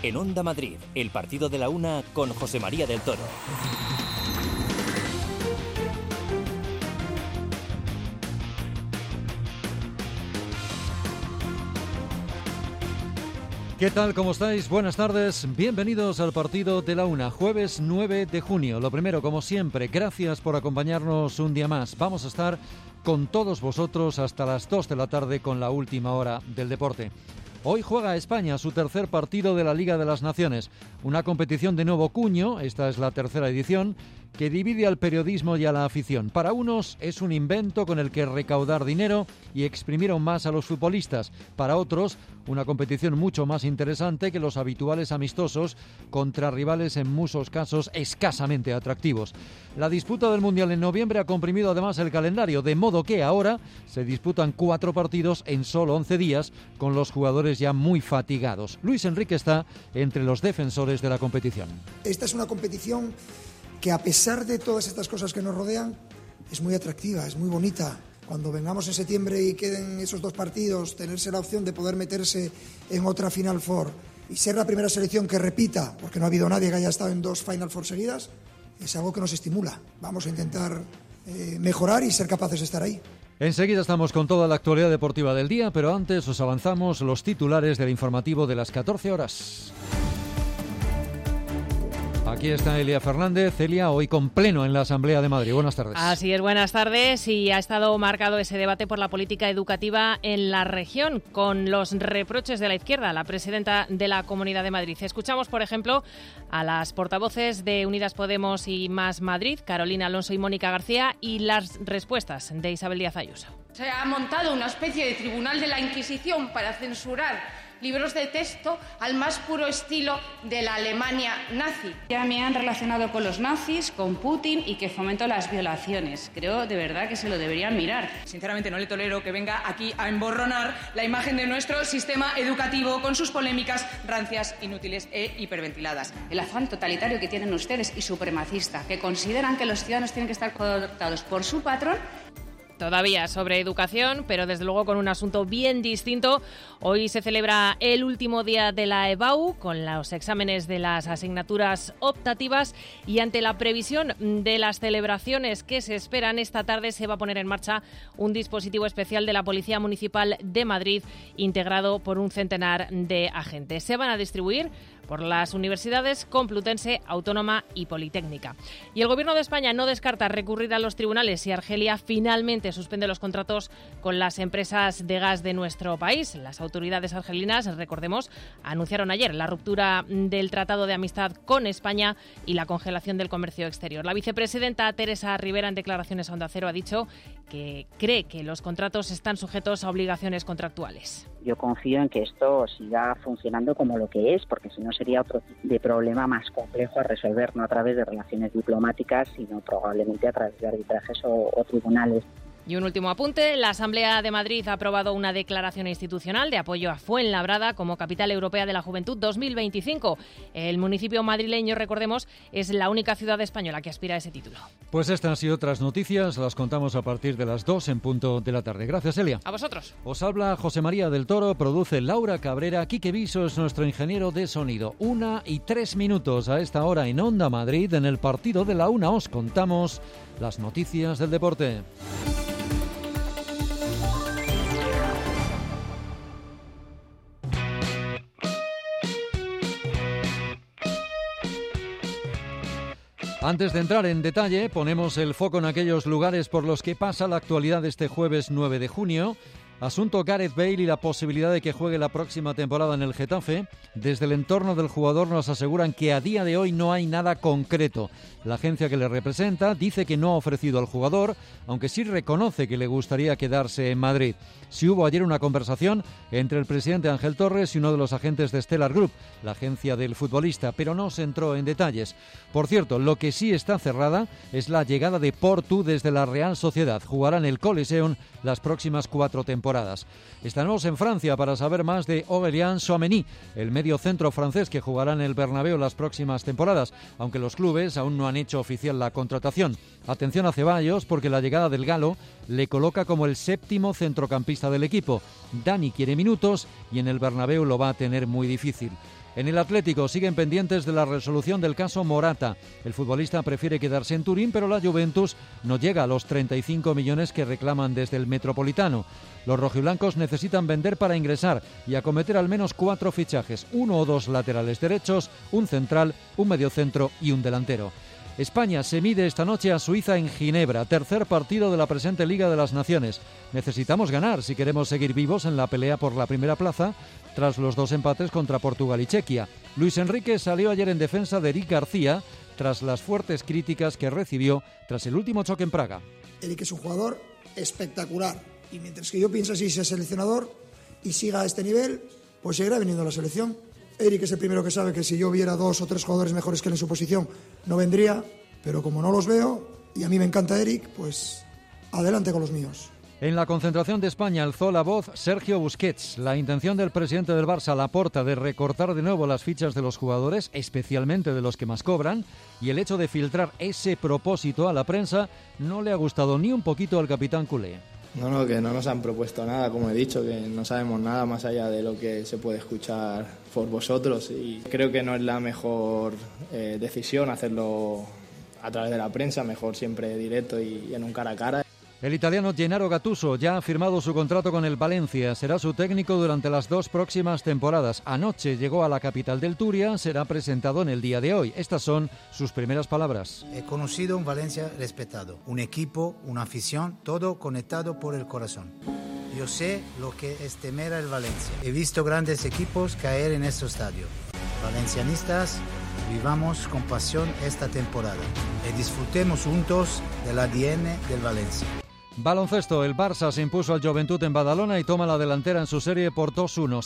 En Onda Madrid, el partido de la una con José María del Toro. ¿Qué tal? ¿Cómo estáis? Buenas tardes. Bienvenidos al partido de la una, jueves 9 de junio. Lo primero, como siempre, gracias por acompañarnos un día más. Vamos a estar con todos vosotros hasta las 2 de la tarde con la última hora del deporte. Hoy juega España su tercer partido de la Liga de las Naciones, una competición de nuevo cuño, esta es la tercera edición, que divide al periodismo y a la afición. Para unos es un invento con el que recaudar dinero y exprimir aún más a los futbolistas. Para otros, una competición mucho más interesante que los habituales amistosos contra rivales en muchos casos escasamente atractivos. La disputa del Mundial en noviembre ha comprimido además el calendario, de modo que ahora se disputan 4 partidos en solo 11 días, con los jugadores ya muy fatigados. Luis Enrique está entre los defensores de la competición. Esta es una competición que, a pesar de todas estas cosas que nos rodean, es muy atractiva, es muy bonita. Cuando vengamos en septiembre y queden esos 2 partidos, tenerse la opción de poder meterse en otra Final Four y ser la primera selección que repita, porque no ha habido nadie que haya estado en 2 Final Four seguidas, es algo que nos estimula. Vamos a intentar mejorar y ser capaces de estar ahí. Enseguida estamos con toda la actualidad deportiva del día, pero antes os avanzamos los titulares del informativo de las 14 horas. Aquí está Elia Fernández. Elia, hoy con pleno en la Asamblea de Madrid. Buenas tardes. Así es, buenas tardes. Y ha estado marcado ese debate por la política educativa en la región, con los reproches de la izquierda a la presidenta de la Comunidad de Madrid. Escuchamos, por ejemplo, a las portavoces de Unidas Podemos y Más Madrid, Carolina Alonso y Mónica García, y las respuestas de Isabel Díaz Ayuso. Se ha montado una especie de tribunal de la Inquisición para censurar libros de texto al más puro estilo de la Alemania nazi. Ya me han relacionado con los nazis, con Putin y que fomentó las violaciones. Creo de verdad que se lo deberían mirar. Sinceramente no le tolero que venga aquí a emborronar la imagen de nuestro sistema educativo con sus polémicas rancias, inútiles e hiperventiladas. El afán totalitario que tienen ustedes y supremacista, que consideran que los ciudadanos tienen que estar cooptados por su patrón. Todavía sobre educación, pero desde luego con un asunto bien distinto. Hoy se celebra el último día de la EBAU, con los exámenes de las asignaturas optativas, y ante la previsión de las celebraciones que se esperan esta tarde se va a poner en marcha un dispositivo especial de la Policía Municipal de Madrid, integrado por un centenar de agentes. Se van a distribuir por las universidades Complutense, Autónoma y Politécnica. Y el Gobierno de España no descarta recurrir a los tribunales si Argelia finalmente suspende los contratos con las empresas de gas de nuestro país. Las autoridades argelinas, recordemos, anunciaron ayer la ruptura del Tratado de Amistad con España y la congelación del comercio exterior. La vicepresidenta Teresa Rivera, en declaraciones a Onda Cero, ha dicho que cree que los contratos están sujetos a obligaciones contractuales. Yo confío en que esto siga funcionando como lo que es, porque si no sería otro tipo de problema más complejo a resolver, no a través de relaciones diplomáticas, sino probablemente a través de arbitrajes o tribunales. Y un último apunte, la Asamblea de Madrid ha aprobado una declaración institucional de apoyo a Fuenlabrada como capital europea de la juventud 2025. El municipio madrileño, recordemos, es la única ciudad española que aspira a ese título. Pues estas y otras noticias las contamos a partir de las 2 en punto de la tarde. Gracias, Elia. A vosotros. Os habla José María del Toro, produce Laura Cabrera, Quique Viso es nuestro ingeniero de sonido. 1:03 a esta hora en Onda Madrid. En el partido de la una os contamos las noticias del deporte. Antes de entrar en detalle, ponemos el foco en aquellos lugares por los que pasa la actualidad de este jueves 9 de junio. Asunto Gareth Bale y la posibilidad de que juegue la próxima temporada en el Getafe. Desde el entorno del jugador nos aseguran que a día de hoy no hay nada concreto. La agencia que le representa dice que no ha ofrecido al jugador, aunque sí reconoce que le gustaría quedarse en Madrid. Sí hubo ayer una conversación entre el presidente Ángel Torres y uno de los agentes de Stellar Group, la agencia del futbolista, pero no se entró en detalles. Por cierto, lo que sí está cerrada es la llegada de Portu desde la Real Sociedad. Jugará en el Coliseum las próximas 4 temporadas. Estaremos en Francia para saber más de Aurélien Tchouameni, el medio centro francés que jugará en el Bernabéu las próximas temporadas, aunque los clubes aún no han hecho oficial la contratación. Atención a Ceballos, porque la llegada del galo le coloca como el 7º centrocampista del equipo. Dani quiere minutos y en el Bernabéu lo va a tener muy difícil. En el Atlético siguen pendientes de la resolución del caso Morata. El futbolista prefiere quedarse en Turín, pero la Juventus no llega a los 35 millones que reclaman desde el Metropolitano. Los rojiblancos necesitan vender para ingresar y acometer al menos 4 fichajes, 1 o 2 laterales derechos, un central, un mediocentro y un delantero. España se mide esta noche a Suiza en Ginebra, tercer partido de la presente Liga de las Naciones. Necesitamos ganar si queremos seguir vivos en la pelea por la primera plaza, tras los 2 empates contra Portugal y Chequia. Luis Enrique salió ayer en defensa de Eric García, tras las fuertes críticas que recibió tras el último choque en Praga. Eric es un jugador espectacular, y mientras que yo pienso así, sea seleccionador y siga a este nivel, pues seguirá viniendo a la selección. Eric es el primero que sabe que si yo viera 2 o 3 jugadores mejores que él en su posición, no vendría, pero como no los veo, y a mí me encanta Eric, pues adelante con los míos. En la concentración de España alzó la voz Sergio Busquets. La intención del presidente del Barça, Laporta, de recortar de nuevo las fichas de los jugadores, especialmente de los que más cobran, y el hecho de filtrar ese propósito a la prensa no le ha gustado ni un poquito al capitán culé. No, que no nos han propuesto nada, como he dicho, que no sabemos nada más allá de lo que se puede escuchar por vosotros, y creo que no es la mejor decisión hacerlo a través de la prensa, mejor siempre directo y en un cara a cara. El italiano Gennaro Gattuso ya ha firmado su contrato con el Valencia. Será su técnico durante las 2 próximas temporadas. Anoche llegó a la capital del Turia, será presentado en el día de hoy. Estas son sus primeras palabras. He conocido un Valencia respetado, un equipo, una afición, todo conectado por el corazón. Yo sé lo que es temer al Valencia. He visto grandes equipos caer en este estadio. Valencianistas, vivamos con pasión esta temporada y disfrutemos juntos del ADN del Valencia. Baloncesto, el Barça se impuso al Joventut en Badalona y toma la delantera en su serie por 2-1.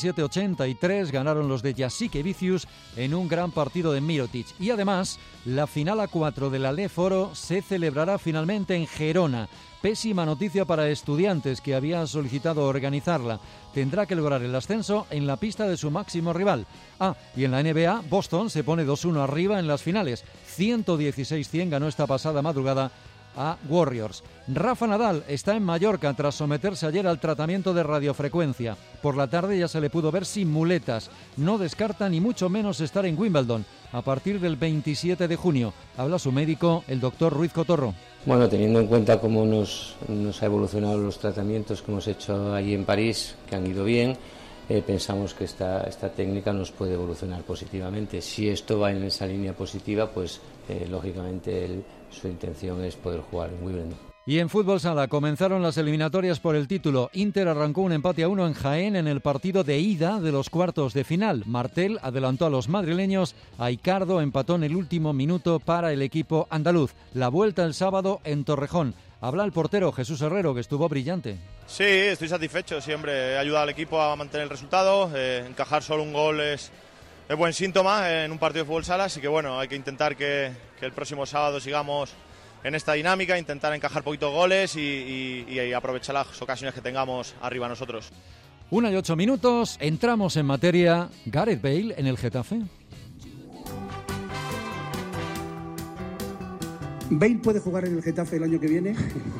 77-83 ganaron los de Jasikevičius en un gran partido de Mirotic. Y además, la final A4 de la LEF Oro se celebrará finalmente en Gerona. Pésima noticia para Estudiantes, que había solicitado organizarla. Tendrá que lograr el ascenso en la pista de su máximo rival. Y en la NBA, Boston se pone 2-1 arriba en las finales. 116-100 ganó esta pasada madrugada a Warriors. Rafa Nadal está en Mallorca tras someterse ayer al tratamiento de radiofrecuencia. Por la tarde ya se le pudo ver sin muletas. No descarta ni mucho menos estar en Wimbledon a partir del 27 de junio. Habla su médico, el doctor Ruiz Cotorro. Bueno, teniendo en cuenta cómo nos ha evolucionado los tratamientos que hemos hecho allí en París, que han ido bien, pensamos que esta técnica nos puede evolucionar positivamente. Si esto va en esa línea positiva, pues lógicamente su intención es poder jugar en Wimbledon. Y en fútbol sala comenzaron las eliminatorias por el título. Inter arrancó un empate a 1 en Jaén en el partido de ida de los cuartos de final. Martel adelantó a los madrileños, Aicardo empató en el último minuto para el equipo andaluz. La vuelta el sábado en Torrejón. Habla el portero Jesús Herrero, que estuvo brillante. Sí, estoy satisfecho, siempre he ayudado al equipo a mantener el resultado, encajar solo un gol es buen síntoma en un partido de fútbol sala, así que bueno, hay que intentar que el próximo sábado sigamos en esta dinámica, intentar encajar poquitos goles y aprovechar las ocasiones que tengamos arriba nosotros. 1:08, entramos en materia. Gareth Bale en el Getafe. ¿Bale puede jugar en el Getafe el año que viene?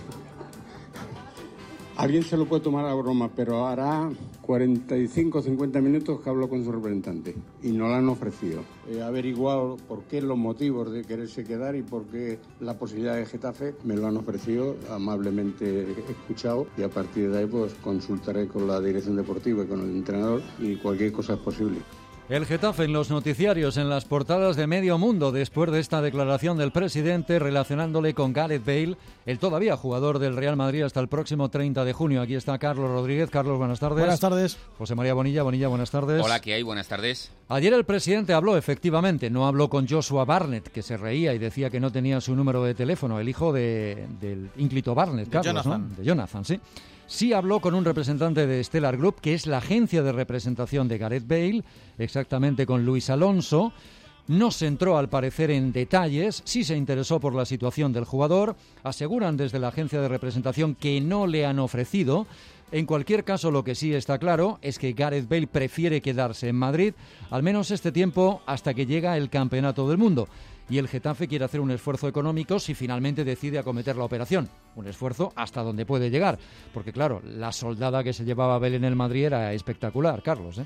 Alguien se lo puede tomar a broma, pero hará 45 o 50 minutos que habló con su representante y no lo han ofrecido. He averiguado por qué los motivos de quererse quedar y por qué la posibilidad de Getafe me lo han ofrecido, amablemente he escuchado y a partir de ahí pues consultaré con la dirección deportiva y con el entrenador y cualquier cosa es posible. El Getafe en los noticiarios, en las portadas de medio mundo, después de esta declaración del presidente relacionándole con Gareth Bale, el todavía jugador del Real Madrid hasta el próximo 30 de junio. Aquí está Carlos Rodríguez. Carlos, buenas tardes. Buenas tardes. José María Bonilla, buenas tardes. Hola, ¿qué hay? Buenas tardes. Ayer el presidente habló, efectivamente, no habló con Joshua Barnett, que se reía y decía que no tenía su número de teléfono, el hijo del ínclito Barnett, Carlos, Jonathan. ¿no? De Jonathan, sí. Sí habló con un representante de Stellar Group, que es la agencia de representación de Gareth Bale, exactamente con Luis Alonso. No se entró, al parecer, en detalles, sí se interesó por la situación del jugador. Aseguran desde la agencia de representación que no le han ofrecido. En cualquier caso, lo que sí está claro es que Gareth Bale prefiere quedarse en Madrid, al menos este tiempo, hasta que llega el Campeonato del Mundo. Y el Getafe quiere hacer un esfuerzo económico si finalmente decide acometer la operación. Un esfuerzo hasta donde puede llegar. Porque claro, la soldada que se llevaba Bale en el Madrid era espectacular, Carlos, ¿eh?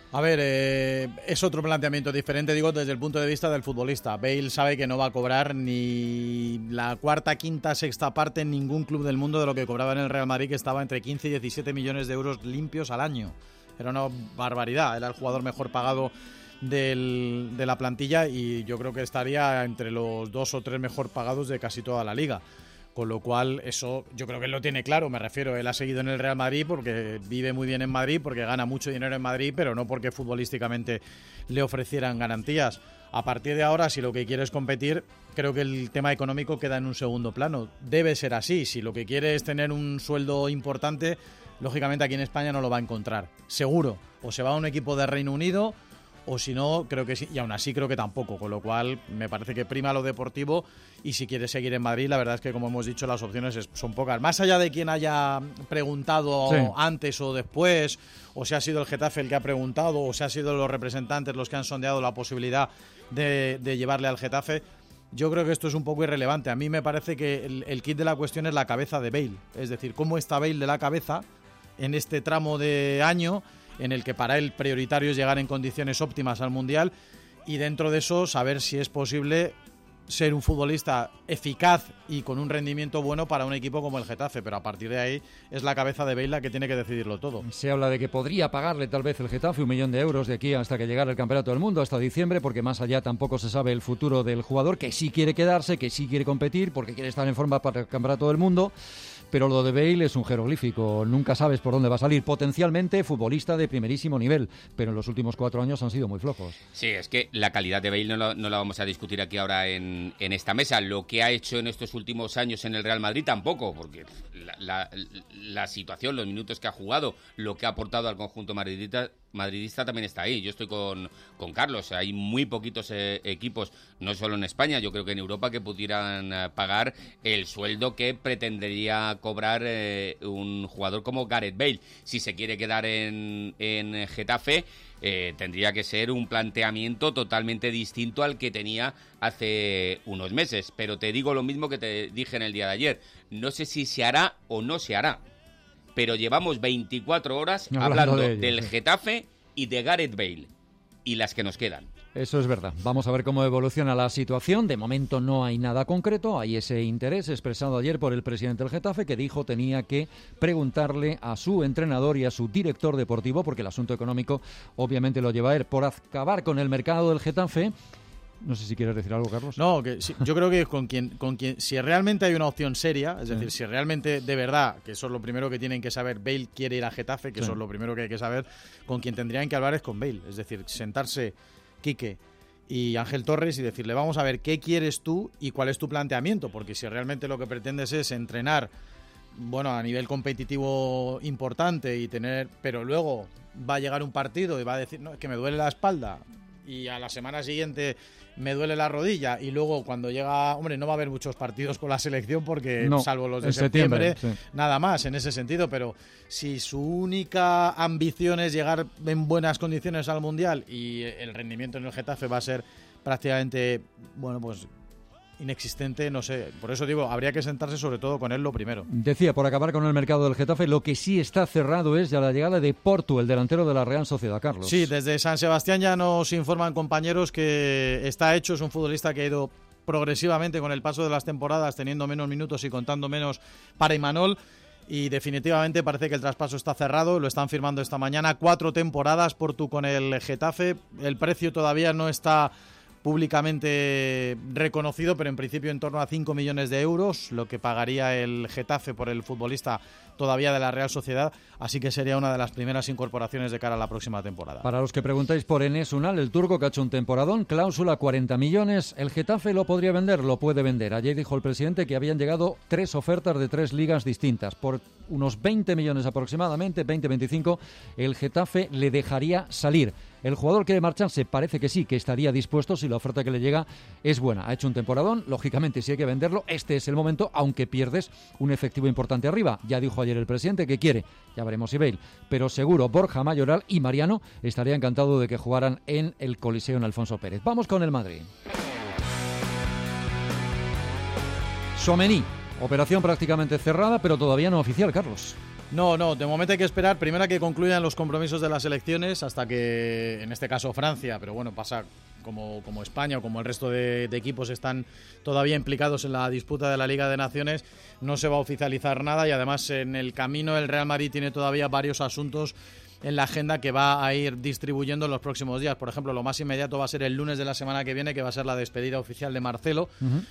A ver, es otro planteamiento diferente, digo, desde el punto de vista del futbolista. Bale sabe que no va a cobrar ni la cuarta, quinta, sexta parte en ningún club del mundo de lo que cobraba en el Real Madrid, que estaba entre 15 y 17 millones de euros limpios al año. Era una barbaridad, era el jugador mejor pagado de la plantilla y yo creo que estaría entre los 2 o 3 mejor pagados de casi toda la liga. Con lo cual, eso yo creo que él lo tiene claro, me refiero, él ha seguido en el Real Madrid porque vive muy bien en Madrid, porque gana mucho dinero en Madrid, pero no porque futbolísticamente le ofrecieran garantías. A partir de ahora, si lo que quiere es competir, creo que el tema económico queda en un segundo plano. Debe ser así, si lo que quiere es tener un sueldo importante, lógicamente aquí en España no lo va a encontrar, seguro. O se va a un equipo de Reino Unido, o si no, creo que sí, y aún así creo que tampoco, con lo cual me parece que prima lo deportivo y si quiere seguir en Madrid, la verdad es que como hemos dicho, las opciones son pocas. Más allá de quien haya preguntado antes o después, o si ha sido el Getafe el que ha preguntado, o si ha sido los representantes los que han sondeado la posibilidad de llevarle al Getafe, yo creo que esto es un poco irrelevante. A mí me parece que el kit de la cuestión es la cabeza de Bale, es decir, cómo está Bale de la cabeza en este tramo de año en el que para él prioritario es llegar en condiciones óptimas al Mundial y dentro de eso saber si es posible ser un futbolista eficaz y con un rendimiento bueno para un equipo como el Getafe, pero a partir de ahí es la cabeza de Bale la que tiene que decidirlo todo. Se habla de que podría pagarle tal vez el Getafe 1 millón de euros de aquí hasta que llegara el Campeonato del Mundo, hasta diciembre, porque más allá tampoco se sabe el futuro del jugador, que sí quiere quedarse, que sí quiere competir, porque quiere estar en forma para el Campeonato del Mundo. Pero lo de Bale es un jeroglífico, nunca sabes por dónde va a salir. Potencialmente futbolista de primerísimo nivel, pero en los últimos 4 años han sido muy flojos. Sí, es que la calidad de Bale no la vamos a discutir aquí ahora en esta mesa. Lo que ha hecho en estos últimos años en el Real Madrid tampoco, porque la situación, los minutos que ha jugado, lo que ha aportado al conjunto madridista también está ahí. Yo estoy con Carlos, hay muy poquitos equipos, no solo en España, yo creo que en Europa, que pudieran pagar el sueldo que pretendería cobrar un jugador como Gareth Bale. Si se quiere quedar en Getafe, tendría que ser un planteamiento totalmente distinto al que tenía hace unos meses. Pero te digo lo mismo que te dije en el día de ayer, no sé si se hará o no se hará, pero llevamos 24 horas hablando del Getafe y de Gareth Bale, y las que nos quedan. Eso es verdad. Vamos a ver cómo evoluciona la situación. De momento no hay nada concreto. Hay ese interés expresado ayer por el presidente del Getafe, que dijo tenía que preguntarle a su entrenador y a su director deportivo, porque el asunto económico obviamente lo lleva a él, por acabar con el mercado del Getafe. No sé si quieres decir algo, Carlos. No, que sí, yo creo que con quien si realmente hay una opción seria, es decir, si realmente de verdad, que eso es lo primero que tienen que saber, Bale quiere ir a Getafe, que eso es lo primero que hay que saber, con quien tendrían que hablar es con Bale. Es decir, sentarse Quique y Ángel Torres y decirle, vamos a ver qué quieres tú y cuál es tu planteamiento, porque si realmente lo que pretendes es entrenar, bueno, a nivel competitivo importante y tener, pero luego va a llegar un partido y va a decir, no, es que me duele la espalda y a la semana siguiente me duele la rodilla, y luego cuando llega, hombre, no va a haber muchos partidos con la selección porque salvo los de septiembre, nada más en ese sentido, pero si su única ambición es llegar en buenas condiciones al Mundial y el rendimiento en el Getafe va a ser prácticamente, bueno, pues inexistente, no sé, por eso digo, habría que sentarse sobre todo con él lo primero. Decía, por acabar con el mercado del Getafe, lo que sí está cerrado es ya la llegada de Portu, el delantero de la Real Sociedad, Carlos. Sí, desde San Sebastián ya nos informan compañeros que está hecho, es un futbolista que ha ido progresivamente con el paso de las temporadas, teniendo menos minutos y contando menos para Imanol, y definitivamente parece que el traspaso está cerrado, lo están firmando esta mañana, 4 temporadas Portu con el Getafe, el precio todavía no está públicamente reconocido, pero en principio en torno a 5 millones de euros, lo que pagaría el Getafe por el futbolista todavía de la Real Sociedad, así que sería una de las primeras incorporaciones de cara a la próxima temporada. Para los que preguntáis por Enes Unal, el turco que ha hecho un temporadón, cláusula 40 millones, el Getafe lo podría vender, lo puede vender. Ayer dijo el presidente que habían llegado 3 ofertas de 3 ligas distintas, por unos 20 millones aproximadamente, 20-25, el Getafe le dejaría salir. El jugador quiere marcharse, parece que sí, que estaría dispuesto si la oferta que le llega es buena. Ha hecho un temporadón, lógicamente si hay que venderlo, este es el momento, aunque pierdes un efectivo importante arriba. Ya dijo ayer el presidente que quiere, ya veremos si Bale, pero seguro Borja Mayoral y Mariano estaría encantado de que jugaran en el Coliseo en Alfonso Pérez. Vamos con el Madrid. Tchouaméni, operación prácticamente cerrada, pero todavía no oficial, Carlos. No, de momento hay que esperar primero a que concluyan los compromisos de las elecciones hasta que, en este caso Francia, pero bueno, pasa como España o como el resto de equipos están todavía implicados en la disputa de la Liga de Naciones, no se va a oficializar nada y además en el camino el Real Madrid tiene todavía varios asuntos en la agenda que va a ir distribuyendo en los próximos días. Por ejemplo, lo más inmediato va a ser el lunes de la semana que viene, que va a ser la despedida oficial de Marcelo,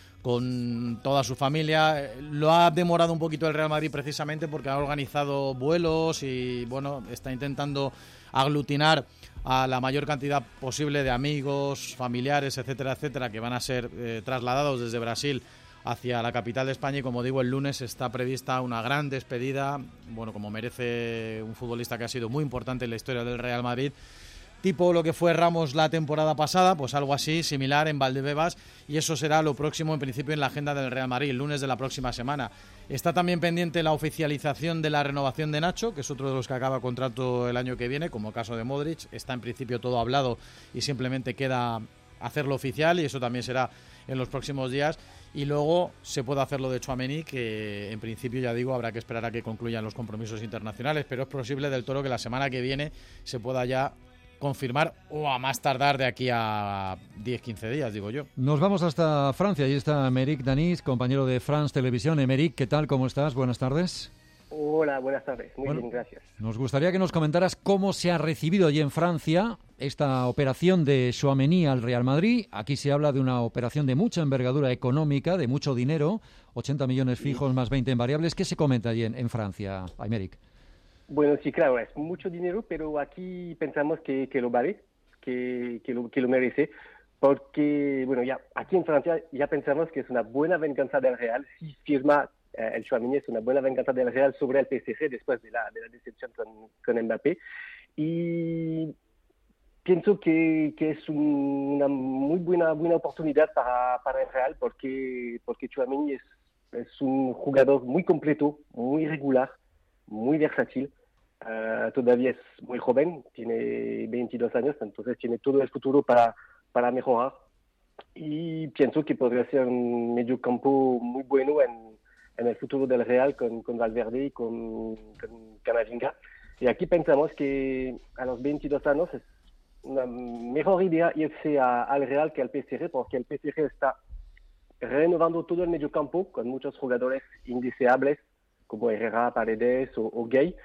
con toda su familia. Lo ha demorado un poquito el Real Madrid precisamente porque ha organizado vuelos y bueno, está intentando aglutinar a la mayor cantidad posible de amigos, familiares, etcétera, que van a ser trasladados desde Brasil hacia la capital de España y como digo, el lunes está prevista una gran despedida, bueno, como merece un futbolista que ha sido muy importante en la historia del Real Madrid, tipo lo que fue Ramos la temporada pasada, pues algo así, similar en Valdebebas, y eso será lo próximo en principio en la agenda del Real Madrid, el lunes de la próxima semana. Está también pendiente la oficialización de la renovación de Nacho, que es otro de los que acaba contrato el año que viene, como el caso de Modric. Está en principio todo hablado y simplemente queda hacerlo oficial y eso también será en los próximos días. Y luego se puede hacer lo de Tchouaméni, que en principio, ya digo, habrá que esperar a que concluyan los compromisos internacionales, pero es posible del Toro que la semana que viene se pueda ya confirmar o a más tardar de aquí a 10-15 días, digo yo. Nos vamos hasta Francia, ahí está Aymeric Danis, compañero de France Televisión. Aymeric, ¿qué tal? ¿Cómo estás? Buenas tardes. Hola, buenas tardes. Muy bien, gracias. Nos gustaría que nos comentaras cómo se ha recibido allí en Francia esta operación de Tchouaméni al Real Madrid. Aquí se habla de una operación de mucha envergadura económica, de mucho dinero, 80 millones fijos más 20 en variables. ¿Qué se comenta allí en Francia, Aymeric? Bueno, sí, claro, es mucho dinero, pero aquí pensamos que lo vale, que lo merece, porque, bueno, ya aquí en Francia ya pensamos que es una buena venganza del Real si firma el Tchouaméni, es una buena venganza del Real sobre el PSG después de la decepción con Mbappé. Y pienso que es una muy buena oportunidad para el Real porque Tchouaméni es un jugador muy completo, muy regular, muy versátil. Todavía es muy joven, tiene 22 años, entonces tiene todo el futuro para mejorar. Y pienso que podría ser un mediocampo muy bueno en el futuro del Real con Valverde y con Camavinga. Y aquí pensamos que a los 22 años es una mejor idea irse al Real que al PSG, porque el PSG está renovando todo el mediocampo con muchos jugadores indeseables como Herrera, Paredes o Gay.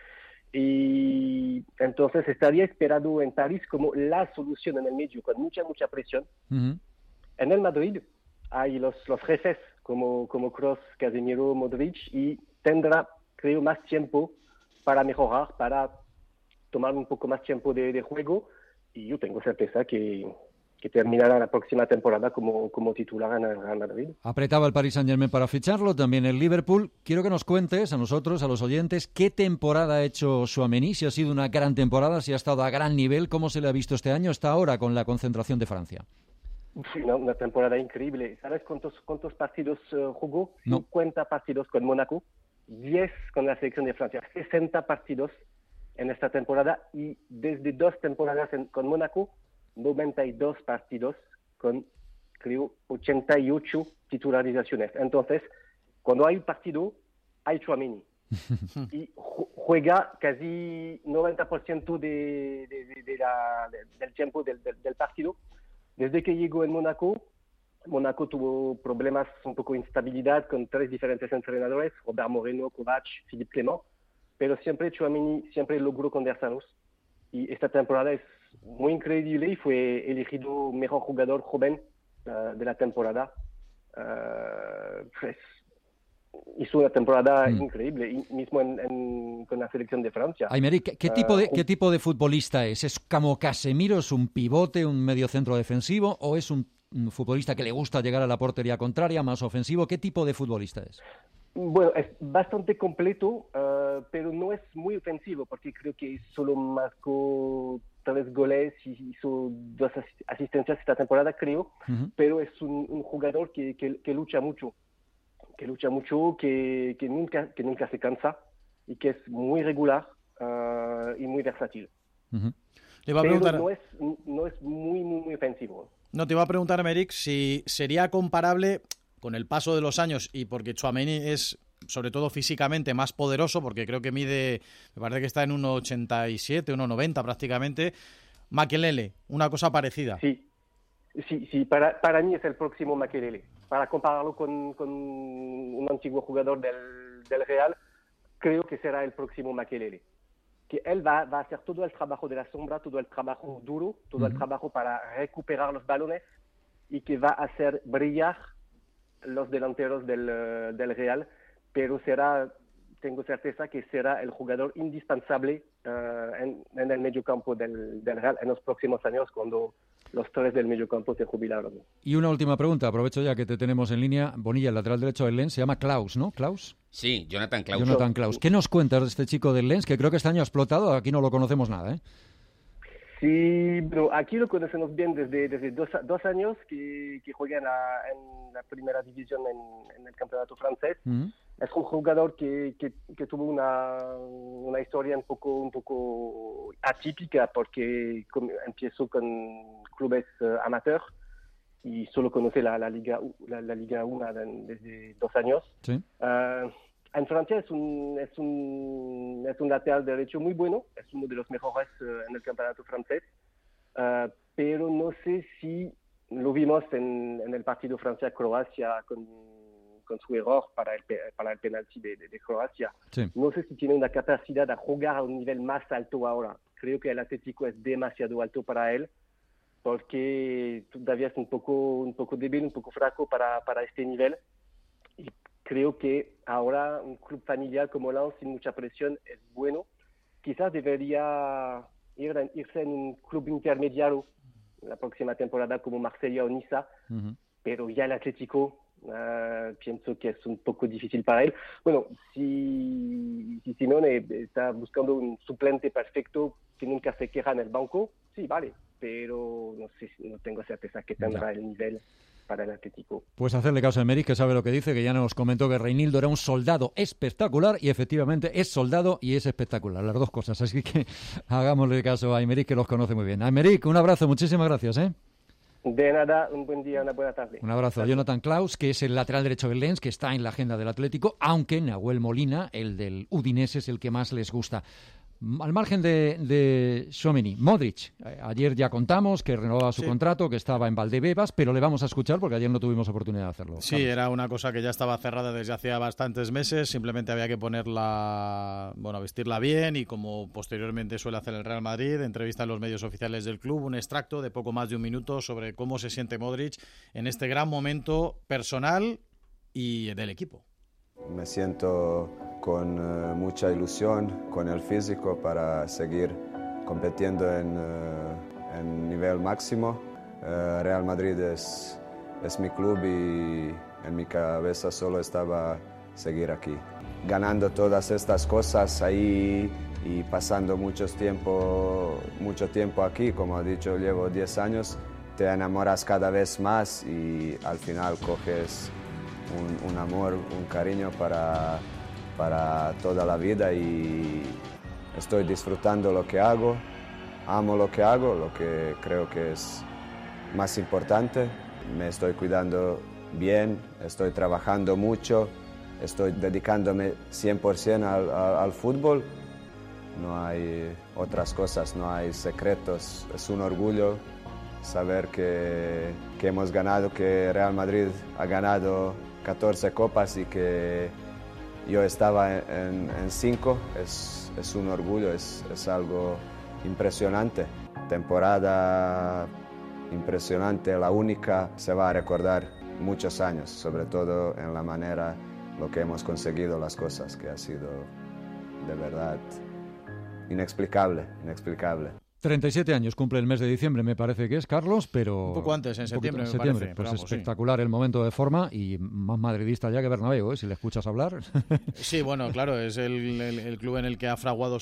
Y entonces estaría esperado en París como la solución en el medio, con mucha presión. En el Madrid hay los jefes como Kroos, Casemiro, Modric, y tendrá, creo, más tiempo para mejorar, para tomar un poco más tiempo de juego, y yo tengo certeza que terminará la próxima temporada como titular en el Real Madrid. Apretaba el Paris Saint-Germain para ficharlo, también el Liverpool. Quiero que nos cuentes a nosotros, a los oyentes, qué temporada ha hecho Tchouaméni, si ha sido una gran temporada, si ha estado a gran nivel, cómo se le ha visto este año, hasta ahora con la concentración de Francia. Una temporada increíble. ¿Sabes cuántos partidos jugó? No. 50 partidos con Mónaco, 10 con la selección de Francia, 60 partidos en esta temporada y desde 2 temporadas con Mónaco, 92 partidos con, creo, 88 titularizaciones. Entonces, cuando hay un partido, hay Tchouaméni. Y juega casi 90% del tiempo del partido. Desde que llegó en Mónaco tuvo problemas, un poco de instabilidad con 3 diferentes entrenadores, Robert Moreno, Kovac, Philippe Clement, pero siempre Tchouaméni logró conversarlos. Y esta temporada es muy increíble y fue elegido mejor jugador joven de la temporada. Pues, hizo una temporada increíble, y mismo con la selección de Francia. Aymeric, ¿qué tipo de futbolista es? ¿Es como Casemiro, es un pivote, un mediocentro defensivo, o es un futbolista que le gusta llegar a la portería contraria, más ofensivo? ¿Qué tipo de futbolista es? Bueno, es bastante completo, pero no es muy ofensivo, porque creo que solo marcó 3 goles y hizo 2 asistencias esta temporada, creo, pero es un jugador que lucha mucho. Que nunca se cansa y que es muy regular y muy versátil. Le iba a preguntar... Pero no es muy ofensivo. No, te iba a preguntar, Aymeric, si sería comparable con el paso de los años y porque Tchouaméni es sobre todo físicamente, más poderoso, porque creo que me parece que está en 1,87, 1,90 prácticamente. Makelele, una cosa parecida. Sí, para mí es el próximo Makelele. Para compararlo con un antiguo jugador del Real, creo que será el próximo Makelele. Que él va a hacer todo el trabajo de la sombra, todo el trabajo duro, todo el trabajo para recuperar los balones y que va a hacer brillar los delanteros del Real, pero tengo certeza que será el jugador indispensable en el mediocampo del Real en los próximos años cuando los tres del mediocampo se jubilaron. Y una última pregunta, aprovecho ya que te tenemos en línea. Bonilla, el lateral derecho del Lens, se llama Klaus, ¿no? ¿Klaus? Sí, Jonathan Klaus. Jonathan Klaus. ¿Qué nos cuentas de este chico del Lens? Que creo que este año ha explotado, aquí no lo conocemos nada, ¿eh? Sí, pero aquí lo conocemos bien desde dos años que juega en la primera división en el campeonato francés. Es un jugador que tuvo una historia un poco atípica porque empezó con clubes amateurs y solo conoce la Liga 1 desde 2 años. Sí. En Francia es un lateral derecho muy bueno, es uno de los mejores en el campeonato francés, pero no sé si lo vimos en el partido Francia-Croacia con su error para el penalti de Croacia. Sí. No sé si tiene una capacidad de jugar a un nivel más alto ahora. Creo que el Atlético es demasiado alto para él, porque todavía es un poco débil, un poco flaco para este nivel. Y creo que ahora un club familiar como Lens sin mucha presión es bueno. Quizás debería irse en un club intermediario la próxima temporada como Marsella o Niza, pero ya el Atlético pienso que es un poco difícil para él. Bueno, si Simone está buscando un suplente perfecto que nunca se queja en el banco, sí, vale, pero no tengo certeza que tendrá el nivel para el Atlético. Pues hacerle caso a Aymeric, que sabe lo que dice, que ya nos comentó que Reinildo era un soldado espectacular y efectivamente es soldado y es espectacular, las dos cosas. Así que hagámosle caso a Aymeric, que los conoce muy bien. Aymeric, un abrazo, muchísimas gracias, ¿eh? De nada, un buen día, una buena tarde. Un abrazo a Jonathan Klaus, que es el lateral derecho del Lens, que está en la agenda del Atlético, aunque Nahuel Molina, el del Udinese, es el que más les gusta. Al margen de Tchouaméni, Modric, ayer ya contamos que renovaba su contrato, que estaba en Valdebebas, pero le vamos a escuchar porque ayer no tuvimos oportunidad de hacerlo. Sí, Carlos. Era una cosa que ya estaba cerrada desde hacía bastantes meses, simplemente había que vestirla bien y como posteriormente suele hacer el Real Madrid, entrevista en los medios oficiales del club, un extracto de poco más de un minuto sobre cómo se siente Modric en este gran momento personal y del equipo. Me siento con mucha ilusión, con el físico para seguir compitiendo en nivel máximo. Real Madrid es mi club y en mi cabeza solo estaba seguir aquí. Ganando todas estas cosas ahí y pasando mucho tiempo aquí, como he dicho, llevo 10 años, te enamoras cada vez más y al final coges un amor, un cariño para toda la vida y estoy disfrutando lo que hago, amo lo que hago, lo que creo que es más importante. Me estoy cuidando bien, estoy trabajando mucho, estoy dedicándome 100% al fútbol. No hay otras cosas, no hay secretos, es un orgullo saber que hemos ganado, que Real Madrid ha ganado 14 copas y que yo estaba en 5, es un orgullo, es algo impresionante. Temporada impresionante, la única, se va a recordar muchos años, sobre todo en la manera, lo que hemos conseguido, las cosas, que ha sido de verdad inexplicable. 37 años cumple el mes de diciembre, me parece que es, Carlos, pero... Un poco antes, en septiembre, me parece. Pues espectacular el momento de forma y más madridista ya que Bernabéu, ¿eh? Si le escuchas hablar. Sí, bueno, claro, es el club en el que ha fraguado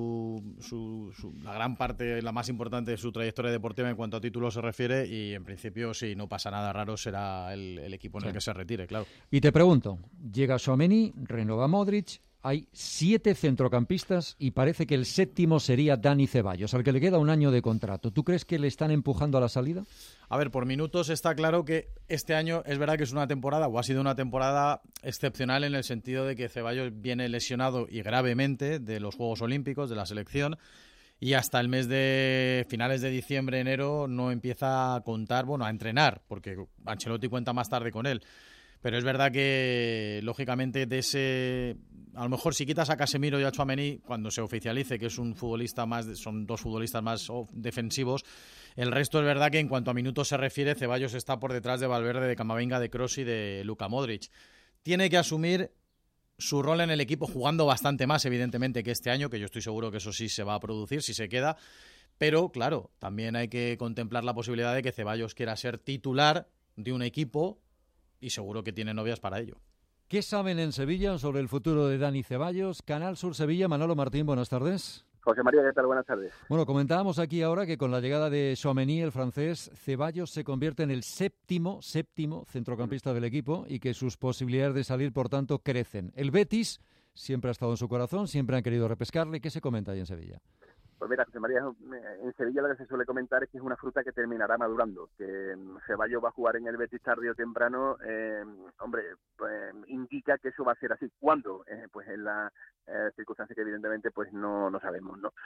la gran parte, la más importante de su trayectoria deportiva en cuanto a títulos se refiere y en principio, si no pasa nada raro, será el equipo en el que se retire, claro. Y te pregunto, llega Tchouaméni, renueva Modric, hay 7 centrocampistas y parece que el 7º sería Dani Ceballos, al que le queda un año de contrato. ¿Tú crees que le están empujando a la salida? A ver, por minutos está claro que este año es verdad que es una temporada, o ha sido una temporada excepcional en el sentido de que Ceballos viene lesionado y gravemente de los Juegos Olímpicos, de la selección, y hasta el mes de finales de diciembre, enero, no empieza a contar, a entrenar, porque Ancelotti cuenta más tarde con él. Pero es verdad que, lógicamente, a lo mejor si quitas a Casemiro y a Tchouaméni, cuando se oficialice que es un futbolista más, son 2 futbolistas más defensivos, el resto es verdad que en cuanto a minutos se refiere, Ceballos está por detrás de Valverde, de Camavinga, de Kroos y de Luka Modric. Tiene que asumir su rol en el equipo jugando bastante más, evidentemente, que este año, que yo estoy seguro que eso sí se va a producir, si se queda. Pero, claro, también hay que contemplar la posibilidad de que Ceballos quiera ser titular de un equipo y seguro que tiene novias para ello. ¿Qué saben en Sevilla sobre el futuro de Dani Ceballos? Canal Sur Sevilla, Manolo Martín, buenas tardes. José María, ¿qué tal? Buenas tardes. Bueno, comentábamos aquí ahora que con la llegada de Tchouaméni, el francés, Ceballos se convierte en el séptimo centrocampista del equipo y que sus posibilidades de salir, por tanto, crecen. El Betis siempre ha estado en su corazón, siempre han querido repescarle. ¿Qué se comenta ahí en Sevilla? Pues mira, José María, en Sevilla lo que se suele comentar es que es una fruta que terminará madurando, que Ceballos va a jugar en el Betis tarde o temprano, indica que eso va a ser así. ¿Cuándo? Pues en la circunstancia que evidentemente pues no sabemos, ¿no?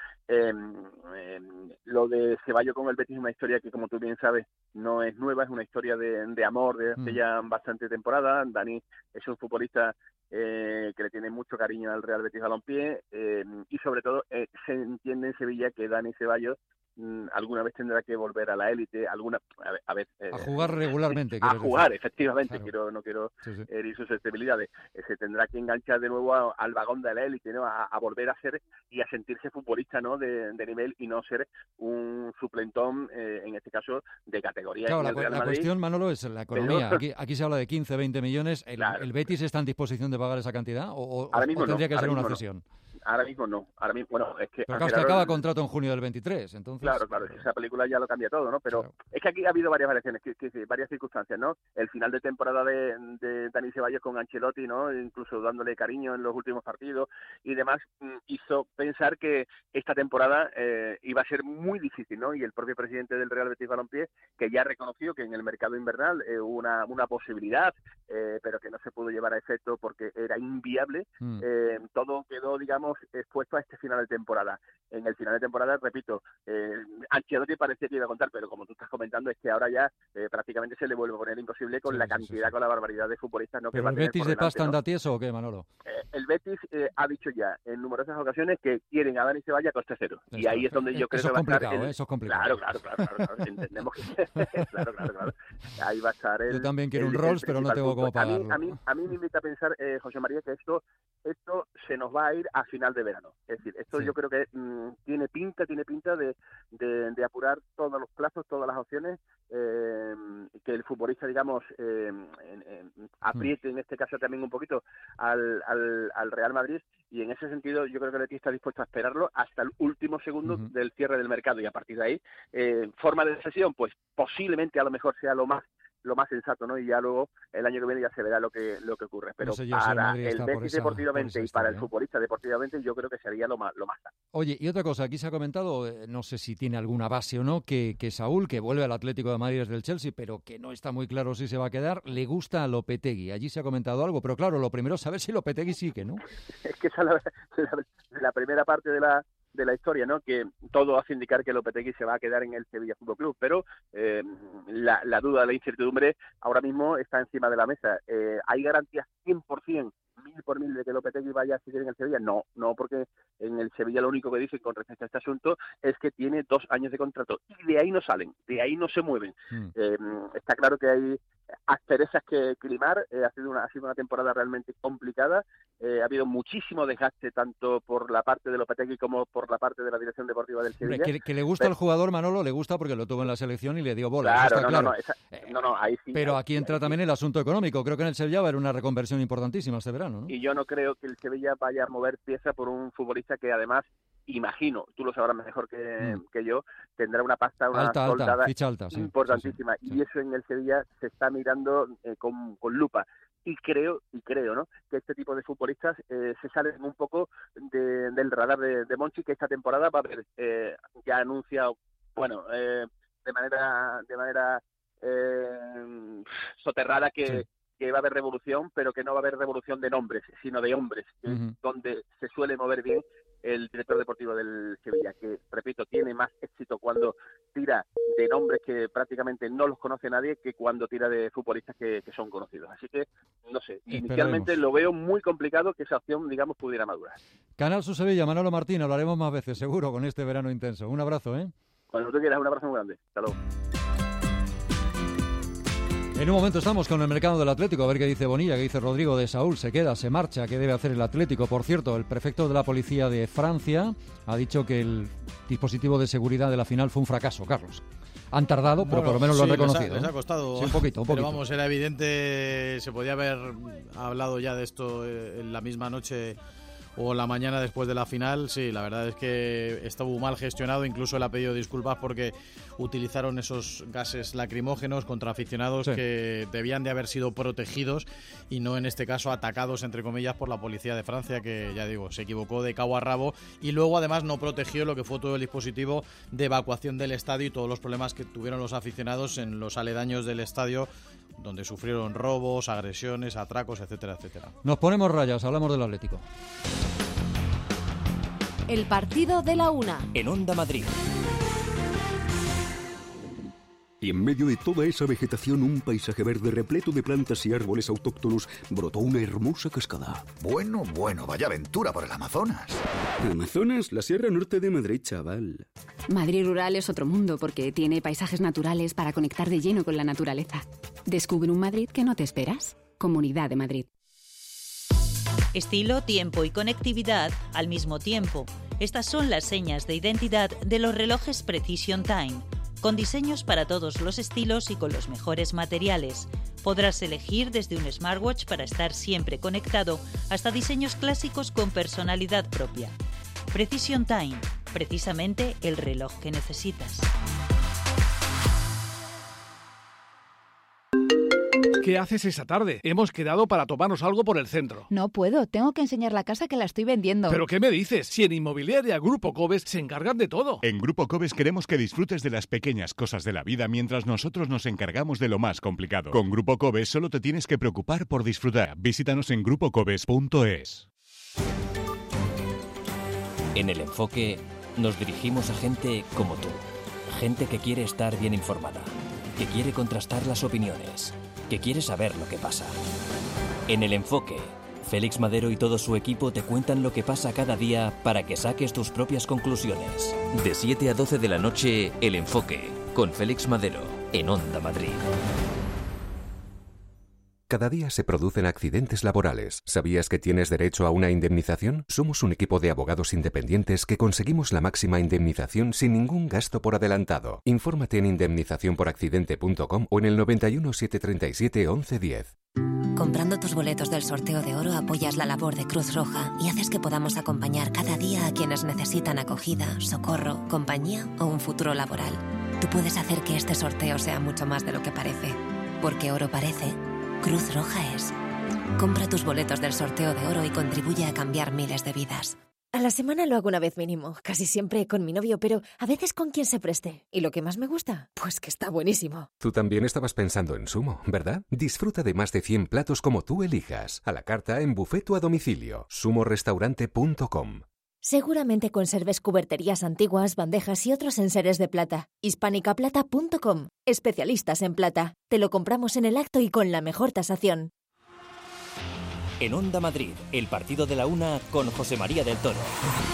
Lo de Ceballos con el Betis es una historia que, como tú bien sabes, no es nueva, es una historia de amor de hace ya bastante temporada. Dani es un futbolista que le tiene mucho cariño al Real Betis Balompié y sobre todo se entiende en Sevilla que Dani Ceballos alguna vez tendrá que volver a la élite, a jugar regularmente. A jugar, decir. Efectivamente, claro. no quiero herir susceptibilidades. Se tendrá que enganchar de nuevo al vagón de la élite, ¿no? A volver a ser y a sentirse futbolista, ¿no? De nivel y no ser un suplentón, en este caso, de categoría. Claro, en el Real la Madrid. cuestión, Manolo, es la economía. Aquí se habla de 15, 20 millones. ¿El Betis está en disposición de pagar esa cantidad o tendría que ser una cesión? Ahora mismo no. Bueno, es que... Pero claro, es que acaba contrato en junio del 23, entonces... Claro, esa película ya lo cambia todo, ¿no? Pero es que aquí ha habido varias variaciones, varias circunstancias, ¿no? El final de temporada de Dani Ceballos con Ancelotti, ¿no? Incluso dándole cariño en los últimos partidos y demás, hizo pensar que esta temporada iba a ser muy difícil, ¿no? Y el propio presidente del Real Betis Balompié, que ya reconoció que en el mercado invernal hubo una posibilidad, pero que no se pudo llevar a efecto porque era inviable, todo quedó, digamos, expuesto a este final de temporada. En el final de temporada, repito, Ancelotti parecía que iba a contar, pero como tú estás comentando, es que ahora ya prácticamente se le vuelve a poner imposible con la cantidad, con la barbaridad de futbolistas, ¿no? ¿Pero que va el a tener Betis por de delante, pasta ¿no? anda tieso o qué, Manolo? El Betis ha dicho ya en numerosas ocasiones que quieren a Dani Ceballos a coste cero. Y ahí es donde yo creo que va a estar... Eso es complicado. Claro. Entendemos que... claro. Ahí va a estar Yo también quiero un Rolls, pero no tengo cómo pagarlo. A mí me invita a pensar, José María, que esto se nos va a ir a final de verano. Es decir, esto yo creo que tiene pinta de apurar todos los plazos, todas las opciones, que el futbolista, digamos, apriete en este caso también un poquito al Real Madrid, y en ese sentido yo creo que el Betis está dispuesto a esperarlo hasta el último segundo del cierre del mercado, y a partir de ahí, forma de cesión, pues posiblemente a lo mejor sea lo más sensato, ¿no? Y ya luego el año que viene ya se verá lo que ocurre. Pero para el Betis deportivamente y para el futbolista deportivamente yo creo que sería lo más sano. Oye, y otra cosa, aquí se ha comentado, no sé si tiene alguna base o no, que Saúl, que vuelve al Atlético de Madrid desde el Chelsea, pero que no está muy claro si se va a quedar, le gusta a Lopetegui. Allí se ha comentado algo, pero claro, lo primero es saber si Lopetegui sigue, ¿no? Es que esa es la primera parte de la historia, ¿no? Que todo hace indicar que Lopetegui se va a quedar en el Sevilla Fútbol Club, pero la duda, la incertidumbre ahora mismo está encima de la mesa. ¿Hay garantías 100%, 1000% de que Lopetegui vaya a seguir en el Sevilla? No, porque en el Sevilla lo único que dicen con respecto a este asunto es que tiene 2 años de contrato y de ahí no salen, de ahí no se mueven. Está claro que hay asperezas que limar, ha sido una temporada realmente complicada, ha habido muchísimo desgaste tanto por la parte de Lopetegui como por la parte de la dirección deportiva del Sevilla. Que le gusta al jugador, Manolo, le gusta porque lo tuvo en la selección y le dio bola. Claro, ahí sí. Pero aquí entra también el asunto económico. Creo que en el Sevilla va a haber una reconversión importantísima este verano, ¿no? Y yo no creo que el Sevilla vaya a mover pieza por un futbolista que además, imagino, tú lo sabrás mejor que yo, tendrá una pasta, ficha alta, sí, importantísima. Sí. Y eso en el Sevilla se está mirando con lupa. y creo, ¿no?, que este tipo de futbolistas se salen un poco del radar de Monchi, que esta temporada va a haber, ya anunciado, bueno, de manera soterrada que va a haber revolución, pero que no va a haber revolución de nombres, sino de hombres, donde se suele mover bien el director deportivo del Sevilla, que, repito, tiene más éxito cuando tira de nombres que prácticamente no los conoce nadie que cuando tira de futbolistas que son conocidos. Así que, no sé, inicialmente lo veo muy complicado que esa opción, digamos, pudiera madurar. Canal Sur Sevilla, Manolo Martín, hablaremos más veces, seguro, con este verano intenso. Un abrazo, ¿eh? Cuando tú quieras, un abrazo muy grande. Hasta luego. En un momento estamos con el mercado del Atlético, a ver qué dice Bonilla, qué dice Rodrigo de Saúl, se queda, se marcha, qué debe hacer el Atlético. Por cierto, el prefecto de la policía de Francia ha dicho que el dispositivo de seguridad de la final fue un fracaso, Carlos. Han tardado, pero por lo menos lo han reconocido. Les ha costado. Sí, un poquito. Pero vamos, era evidente, se podía haber hablado ya de esto en la misma noche o la mañana después de la final. Sí, la verdad es que estuvo mal gestionado, incluso él ha pedido disculpas porque utilizaron esos gases lacrimógenos contra aficionados que debían de haber sido protegidos y no, en este caso, atacados, entre comillas, por la policía de Francia, que, ya digo, se equivocó de cabo a rabo y luego además no protegió lo que fue todo el dispositivo de evacuación del estadio y todos los problemas que tuvieron los aficionados en los aledaños del estadio, donde sufrieron robos, agresiones, atracos, etcétera, etcétera. Nos ponemos rayas, hablamos del Atlético. El partido de la una. En Onda Madrid. Y en medio de toda esa vegetación, un paisaje verde repleto de plantas y árboles autóctonos, brotó una hermosa cascada. Bueno, vaya aventura por el Amazonas. Amazonas, la Sierra Norte de Madrid, chaval. Madrid rural es otro mundo porque tiene paisajes naturales para conectar de lleno con la naturaleza. Descubre un Madrid que no te esperas. Comunidad de Madrid. Estilo, tiempo y conectividad al mismo tiempo. Estas son las señas de identidad de los relojes Precision Time. Con diseños para todos los estilos y con los mejores materiales. Podrás elegir desde un smartwatch para estar siempre conectado hasta diseños clásicos con personalidad propia. Precision Time, precisamente el reloj que necesitas. ¿Qué haces esa tarde? Hemos quedado para tomarnos algo por el centro. No puedo, tengo que enseñar la casa que la estoy vendiendo. ¿Pero qué me dices? Si en Inmobiliaria Grupo Cobes se encargan de todo. En Grupo Cobes queremos que disfrutes de las pequeñas cosas de la vida mientras nosotros nos encargamos de lo más complicado. Con Grupo Cobes solo te tienes que preocupar por disfrutar. Visítanos en grupocobes.es. En El Enfoque nos dirigimos a gente como tú. Gente que quiere estar bien informada, que quiere contrastar las opiniones, que quiere saber lo que pasa. En El Enfoque, Félix Madero y todo su equipo te cuentan lo que pasa cada día para que saques tus propias conclusiones. De 7 a 12 de la noche, El Enfoque, con Félix Madero, en Onda Madrid. Cada día se producen accidentes laborales. ¿Sabías que tienes derecho a una indemnización? Somos un equipo de abogados independientes que conseguimos la máxima indemnización sin ningún gasto por adelantado. Infórmate en indemnizacionporaccidente.com o en el 91 737 1110. Comprando tus boletos del sorteo de oro apoyas la labor de Cruz Roja y haces que podamos acompañar cada día a quienes necesitan acogida, socorro, compañía o un futuro laboral. Tú puedes hacer que este sorteo sea mucho más de lo que parece. Porque oro parece, Cruz Roja es. Compra tus boletos del sorteo de oro y contribuye a cambiar miles de vidas. A la semana lo hago una vez mínimo, casi siempre con mi novio, pero a veces con quien se preste. ¿Y lo que más me gusta? Pues que está buenísimo. Tú también estabas pensando en Sumo, ¿verdad? Disfruta de más de 100 platos como tú elijas, a la carta, en buffet o a domicilio. sumorestaurante.com. Seguramente conserves cuberterías antiguas, bandejas y otros enseres de plata. hispanicaplata.com. Especialistas en plata. Te lo compramos en el acto y con la mejor tasación. En Onda Madrid, el partido de la una con José María del Toro.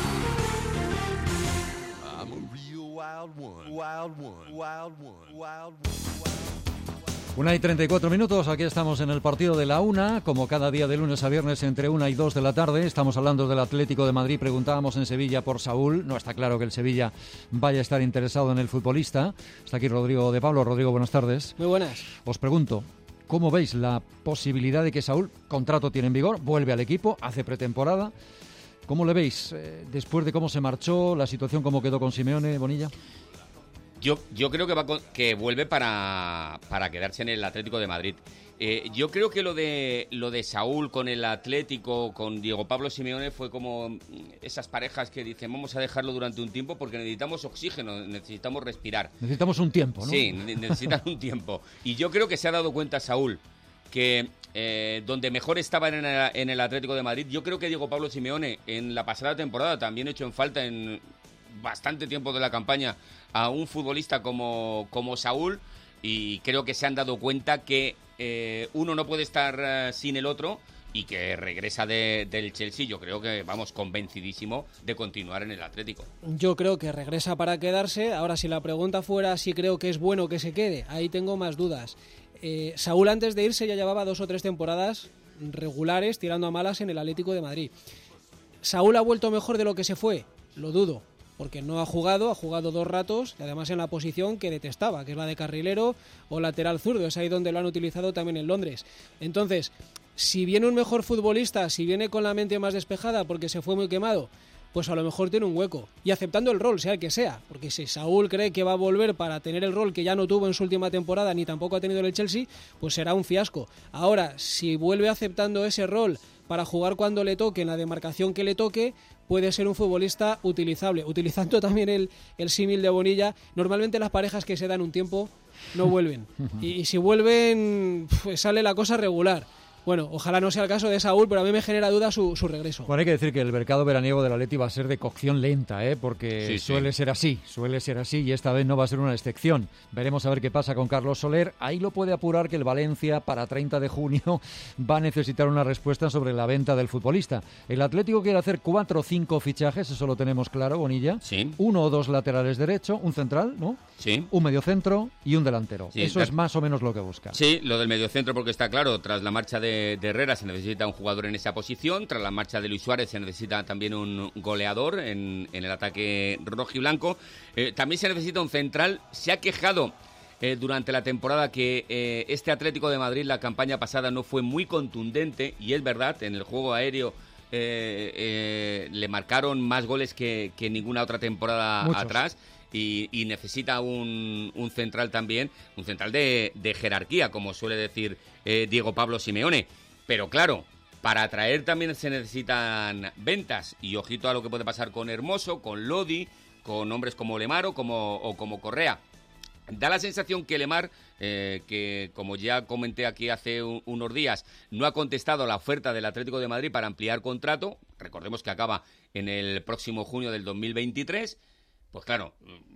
1:34, aquí estamos en el partido de la una, como cada día de lunes a viernes entre 1 y 2 de la tarde. Estamos hablando del Atlético de Madrid, preguntábamos en Sevilla por Saúl. No está claro que el Sevilla vaya a estar interesado en el futbolista. Está aquí Rodrigo de Pablo. Rodrigo, buenas tardes. Muy buenas. Os pregunto, ¿cómo veis la posibilidad de que Saúl, contrato tiene en vigor, vuelve al equipo, hace pretemporada? ¿Cómo le veis después de cómo se marchó, la situación cómo quedó con Simeone, Bonilla? Yo creo que vuelve para quedarse en el Atlético de Madrid. Yo creo que lo de Saúl con el Atlético, con Diego Pablo Simeone, fue como esas parejas que dicen vamos a dejarlo durante un tiempo porque necesitamos oxígeno, necesitamos respirar. Necesitamos un tiempo, ¿no? Sí, necesitan un tiempo. Y yo creo que se ha dado cuenta Saúl que donde mejor estaba en el Atlético de Madrid, yo creo que Diego Pablo Simeone en la pasada temporada también echó en falta en bastante tiempo de la campaña a un futbolista como Saúl, y creo que se han dado cuenta que uno no puede estar sin el otro, y que regresa del Chelsea, yo creo que vamos convencidísimo de continuar en el Atlético. Yo creo que regresa para quedarse. Ahora, si la pregunta fuera si creo que es bueno que se quede, ahí tengo más dudas. Saúl antes de irse ya llevaba 2 o 3 temporadas regulares tirando a malas en el Atlético de Madrid. ¿Saúl ha vuelto mejor de lo que se fue? Lo dudo, porque no ha jugado 2 ratos, y además en la posición que detestaba, que es la de carrilero o lateral zurdo. Es ahí donde lo han utilizado también en Londres. Entonces, si viene un mejor futbolista, si viene con la mente más despejada porque se fue muy quemado, pues a lo mejor tiene un hueco. Y aceptando el rol, sea el que sea. Porque si Saúl cree que va a volver para tener el rol que ya no tuvo en su última temporada, ni tampoco ha tenido en el Chelsea, pues será un fiasco. Ahora, si vuelve aceptando ese rol para jugar cuando le toque, en la demarcación que le toque, puede ser un futbolista utilizable. Utilizando también el símil de Bonilla, normalmente las parejas que se dan un tiempo no vuelven. Y si vuelven, pues sale la cosa regular. Bueno, ojalá no sea el caso de Saúl, pero a mí me genera duda su regreso. Bueno, hay que decir que el mercado veraniego del Atleti va a ser de cocción lenta, porque suele ser así, y esta vez no va a ser una excepción. Veremos a ver qué pasa con Carlos Soler. Ahí lo puede apurar que el Valencia para 30 de junio va a necesitar una respuesta sobre la venta del futbolista. El Atlético quiere hacer 4 o 5 fichajes, eso lo tenemos claro, Bonilla. Sí. 1 o 2 laterales derecho, un central, ¿no? Sí. Un mediocentro y un delantero. Sí, eso es más o menos lo que busca. Sí, lo del mediocentro, porque está claro, tras la marcha de Herrera se necesita un jugador en esa posición, tras la marcha de Luis Suárez se necesita también un goleador en el ataque rojiblanco. También se necesita un central. Se ha quejado durante la temporada que este Atlético de Madrid, la campaña pasada, no fue muy contundente, y es verdad, en el juego aéreo le marcaron más goles que ninguna otra temporada atrás. Y necesita un central también, un central de jerarquía, como suele decir Diego Pablo Simeone. Pero claro, para atraer también se necesitan ventas, y ojito a lo que puede pasar con Hermoso, con Lodi, con hombres como Lemar o como Correa. Da la sensación que Lemar, que como ya comenté aquí hace unos días, no ha contestado la oferta del Atlético de Madrid para ampliar contrato. Recordemos que acaba en el próximo junio del 2023. Pues claro,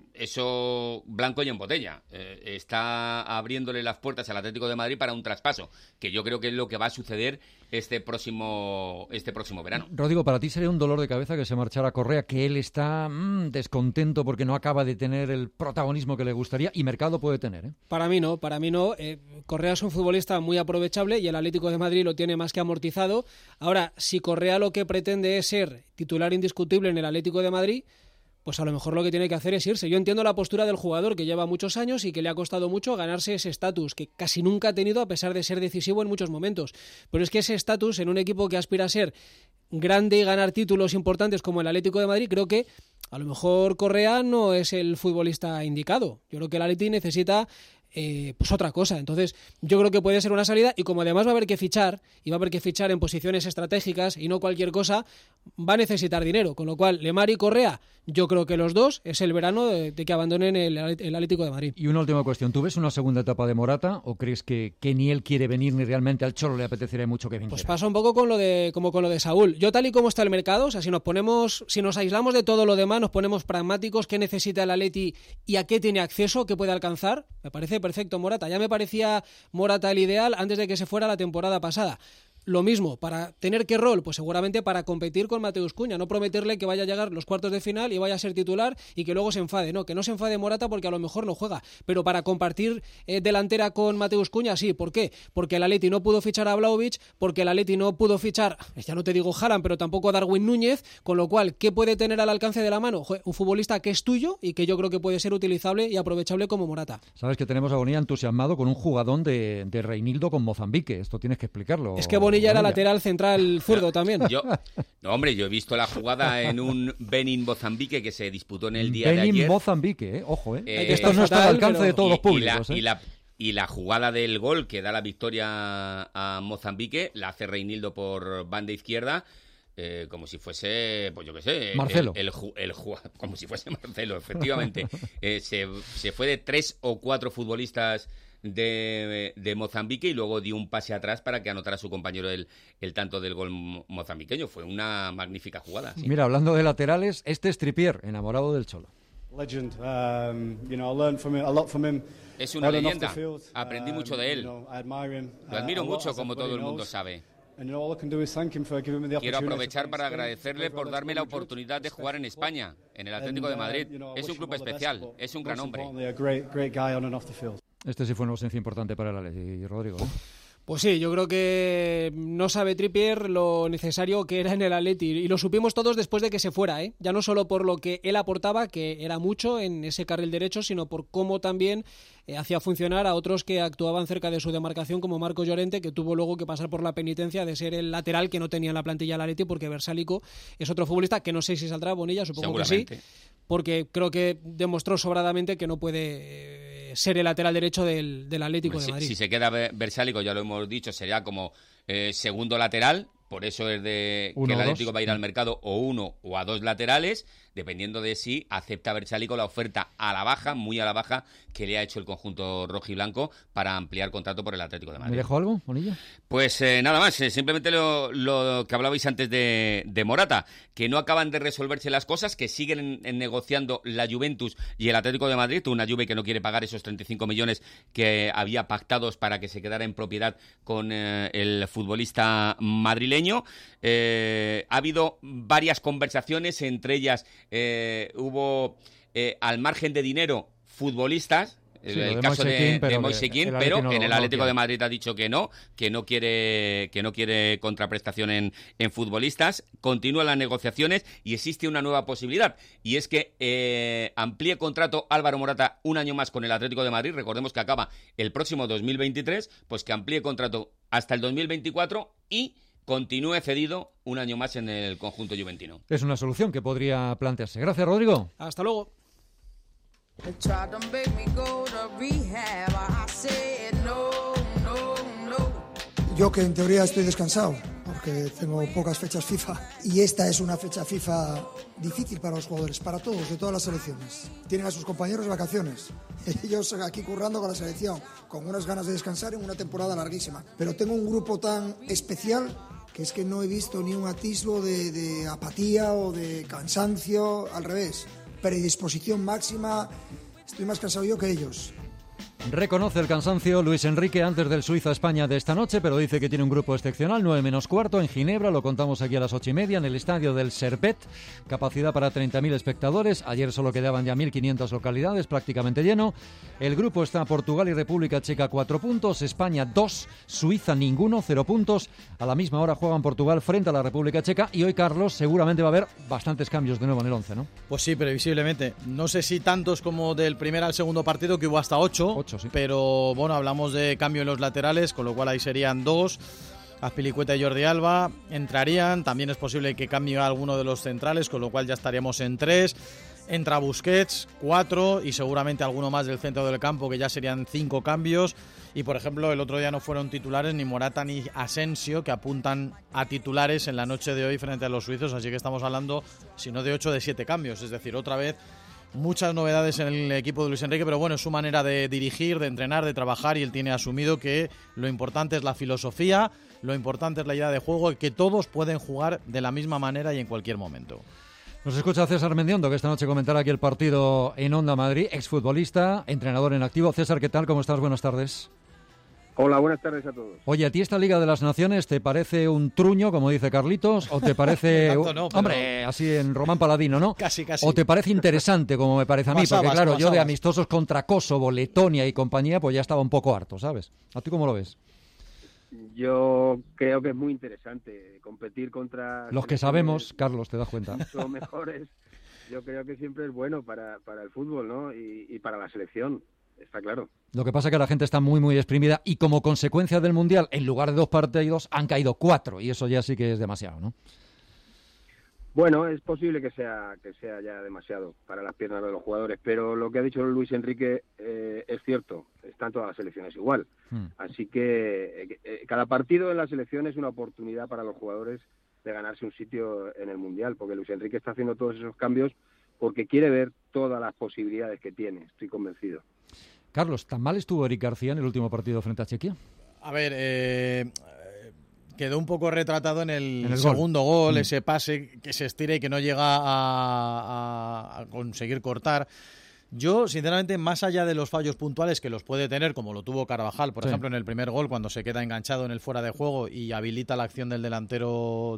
eso blanco y en botella. Está abriéndole las puertas al Atlético de Madrid para un traspaso, que yo creo que es lo que va a suceder este próximo verano. Rodrigo, para ti sería un dolor de cabeza que se marchara Correa, que él está descontento porque no acaba de tener el protagonismo que le gustaría, y mercado puede tener, ¿eh? Para mí no. Correa es un futbolista muy aprovechable y el Atlético de Madrid lo tiene más que amortizado. Ahora, si Correa lo que pretende es ser titular indiscutible en el Atlético de Madrid, pues a lo mejor lo que tiene que hacer es irse. Yo entiendo la postura del jugador, que lleva muchos años y que le ha costado mucho ganarse ese estatus, que casi nunca ha tenido a pesar de ser decisivo en muchos momentos. Pero es que ese estatus en un equipo que aspira a ser grande y ganar títulos importantes como el Atlético de Madrid, creo que a lo mejor Correa no es el futbolista indicado. Yo creo que el Atleti necesita pues otra cosa. Entonces yo creo que puede ser una salida, y como además va a haber que fichar, y va a haber que fichar en posiciones estratégicas y no cualquier cosa, va a necesitar dinero, con lo cual Lemar y Correa, yo creo que los dos es el verano de que abandonen el Atlético de Madrid. Y una última cuestión, ¿tú ves una segunda etapa de Morata o crees que ni él quiere venir ni realmente al Cholo le apetecería mucho que viniera? Pues pasa un poco como con lo de Saúl. Yo, tal y como está el mercado, o sea, si nos aislamos de todo lo demás, nos ponemos pragmáticos, qué necesita el Atleti y a qué tiene acceso, qué puede alcanzar, me parece perfecto Morata. Ya me parecía Morata el ideal antes de que se fuera la temporada pasada. Lo mismo, ¿para tener qué rol? Pues seguramente para competir con Mateus Cunha, no prometerle que vaya a llegar los cuartos de final y vaya a ser titular y que luego se enfade. No, que no se enfade Morata porque a lo mejor no juega, pero para compartir delantera con Mateus Cunha, sí. ¿Por qué? Porque el Atleti no pudo fichar a Vlahovic, porque el Atleti no pudo fichar, ya no te digo Haaland, pero tampoco a Darwin Núñez, con lo cual, ¿qué puede tener al alcance de la mano? Un futbolista que es tuyo y que yo creo que puede ser utilizable y aprovechable como Morata. Sabes que tenemos a Bonilla entusiasmado con un jugadón de Reinildo con Mozambique, esto tienes que explicarlo. Es que Bonilla era lateral central zurdo también. Yo he visto la jugada en un Benin-Mozambique que se disputó en el día de ayer. Benin-Mozambique, ojo, esto no está al alcance de todos los públicos. Y la jugada del gol que da la victoria a Mozambique la hace Reinildo por banda izquierda. Como si fuese, pues yo qué sé, Marcelo. Como si fuese Marcelo, efectivamente. Se fue de 3 o 4 futbolistas de Mozambique y luego dio un pase atrás para que anotara su compañero el tanto del gol mozambiqueño. Fue una magnífica jugada. Sí. Mira, hablando de laterales, este es Trippier, enamorado del Cholo. Legend. I learned a lot from him. Es una leyenda. Aprendí mucho de él. Lo admiro mucho, como todo el mundo sabe. Quiero aprovechar para agradecerle por darme la oportunidad de jugar en España, en el Atlético de Madrid. Es un club especial, es un gran hombre. Este sí fue una ausencia importante para el Atleti, Rodrigo. Pues sí, yo creo que no sabe Trippier lo necesario que era en el Atleti y lo supimos todos después de que se fuera, ¿eh? Ya no solo por lo que él aportaba, que era mucho en ese carril derecho, sino por cómo también hacía funcionar a otros que actuaban cerca de su demarcación, como Marco Llorente, que tuvo luego que pasar por la penitencia de ser el lateral que no tenía en la plantilla el Atleti, porque Versálico es otro futbolista que no sé si saldrá, Bonilla, supongo que sí, porque creo que demostró sobradamente que no puede ser el lateral derecho del Atlético de Madrid. Si se queda Versálico, ya lo hemos dicho, sería como segundo lateral, por eso es de que el Atlético va a ir al mercado o uno o a 2 laterales, dependiendo de si acepta Versálico la oferta a la baja, muy a la baja, que le ha hecho el conjunto rojiblanco para ampliar contrato por el Atlético de Madrid. ¿Me dejó algo, Bonilla? Pues nada más, simplemente lo que hablabais antes de Morata, que no acaban de resolverse las cosas, que siguen negociando la Juventus y el Atlético de Madrid, una Juve que no quiere pagar esos 35 millones que había pactados para que se quedara en propiedad con el futbolista madrileño. Ha habido varias conversaciones, entre ellas hubo al margen de dinero futbolistas, el caso de Moise Kean, pero en el Atlético de Madrid ha dicho que no quiere contraprestación en futbolistas. Continúan las negociaciones y existe una nueva posibilidad, y es que amplíe contrato Álvaro Morata un año más con el Atlético de Madrid. Recordemos que acaba el próximo 2023, pues que amplíe contrato hasta el 2024 y continúe cedido un año más en el conjunto juventino. Es una solución que podría plantearse. Gracias, Rodrigo. Hasta luego. Yo que en teoría estoy descansado, porque tengo pocas fechas FIFA, y esta es una fecha FIFA difícil para los jugadores, para todos, de todas las selecciones. Tienen a sus compañeros de vacaciones, ellos aquí currando con la selección, con unas ganas de descansar en una temporada larguísima. Pero tengo un grupo tan especial que es que no he visto ni un atisbo de apatía o de cansancio, al revés, predisposición máxima. Estoy más cansado yo que ellos. Reconoce el cansancio Luis Enrique antes del Suiza-España de esta noche, pero dice que tiene un grupo excepcional, 9:15 en Ginebra, lo contamos aquí a las 8:30 en el estadio del Servet, capacidad para 30.000 espectadores, ayer solo quedaban ya 1.500 localidades, prácticamente lleno. El grupo está Portugal y República Checa 4 puntos, España 2, Suiza ninguno, 0 puntos. A la misma hora juegan Portugal frente a la República Checa y hoy, Carlos, seguramente va a haber bastantes cambios de nuevo en el 11, ¿no? Pues sí, previsiblemente. No sé si tantos como del primer al segundo partido, que hubo hasta 8. Sí. Pero bueno, hablamos de cambio en los laterales, con lo cual ahí serían 2. Azpilicueta y Jordi Alba entrarían. También es posible que cambie alguno de los centrales, con lo cual ya estaríamos en 3. Entra Busquets, 4, y seguramente alguno más del centro del campo, que ya serían 5 cambios. Y por ejemplo, el otro día no fueron titulares ni Morata ni Asensio, que apuntan a titulares en la noche de hoy frente a los suizos. Así que estamos hablando, si no de 8, de 7 cambios. Es decir, otra vez muchas novedades en el equipo de Luis Enrique, pero bueno, es su manera de dirigir, de entrenar, de trabajar, y él tiene asumido que lo importante es la filosofía, lo importante es la idea de juego, y que todos pueden jugar de la misma manera y en cualquier momento. Nos escucha César Mendiondo, que esta noche comentará aquí el partido en Onda Madrid, exfutbolista, entrenador en activo. César, ¿qué tal? ¿Cómo estás? Buenas tardes. Hola, buenas tardes a todos. Oye, ¿a ti esta Liga de las Naciones te parece un truño, como dice Carlitos, o te parece, no, pero hombre, así en Román Paladino, ¿no? Casi. ¿O te parece interesante, como me parece a mí? Porque claro, yo de amistosos contra Kosovo, Letonia y compañía, pues ya estaba un poco harto, ¿sabes? ¿A ti cómo lo ves? Yo creo que es muy interesante competir contra los que sabemos, Carlos, te das cuenta. Los mejores. Yo creo que siempre es bueno para el fútbol, ¿no? Y para la selección. está claro. Lo que pasa es que la gente está muy, muy exprimida y como consecuencia del Mundial, en lugar de 2 partidos, han caído 4 y eso ya sí que es demasiado, ¿no? Bueno, es posible que sea ya demasiado para las piernas de los jugadores, pero lo que ha dicho Luis Enrique es cierto, están todas las selecciones igual. Así que cada partido en la selección es una oportunidad para los jugadores de ganarse un sitio en el Mundial, porque Luis Enrique está haciendo todos esos cambios porque quiere ver todas las posibilidades que tiene, estoy convencido. Carlos, ¿tan mal estuvo Eric García en el último partido frente a Chequia? A ver, quedó un poco retratado en el segundo gol, ese pase que se estira y que no llega a conseguir cortar. Yo, sinceramente, más allá de los fallos puntuales que los puede tener, como lo tuvo Carvajal, por ejemplo, en el primer gol, cuando se queda enganchado en el fuera de juego y habilita la acción del delantero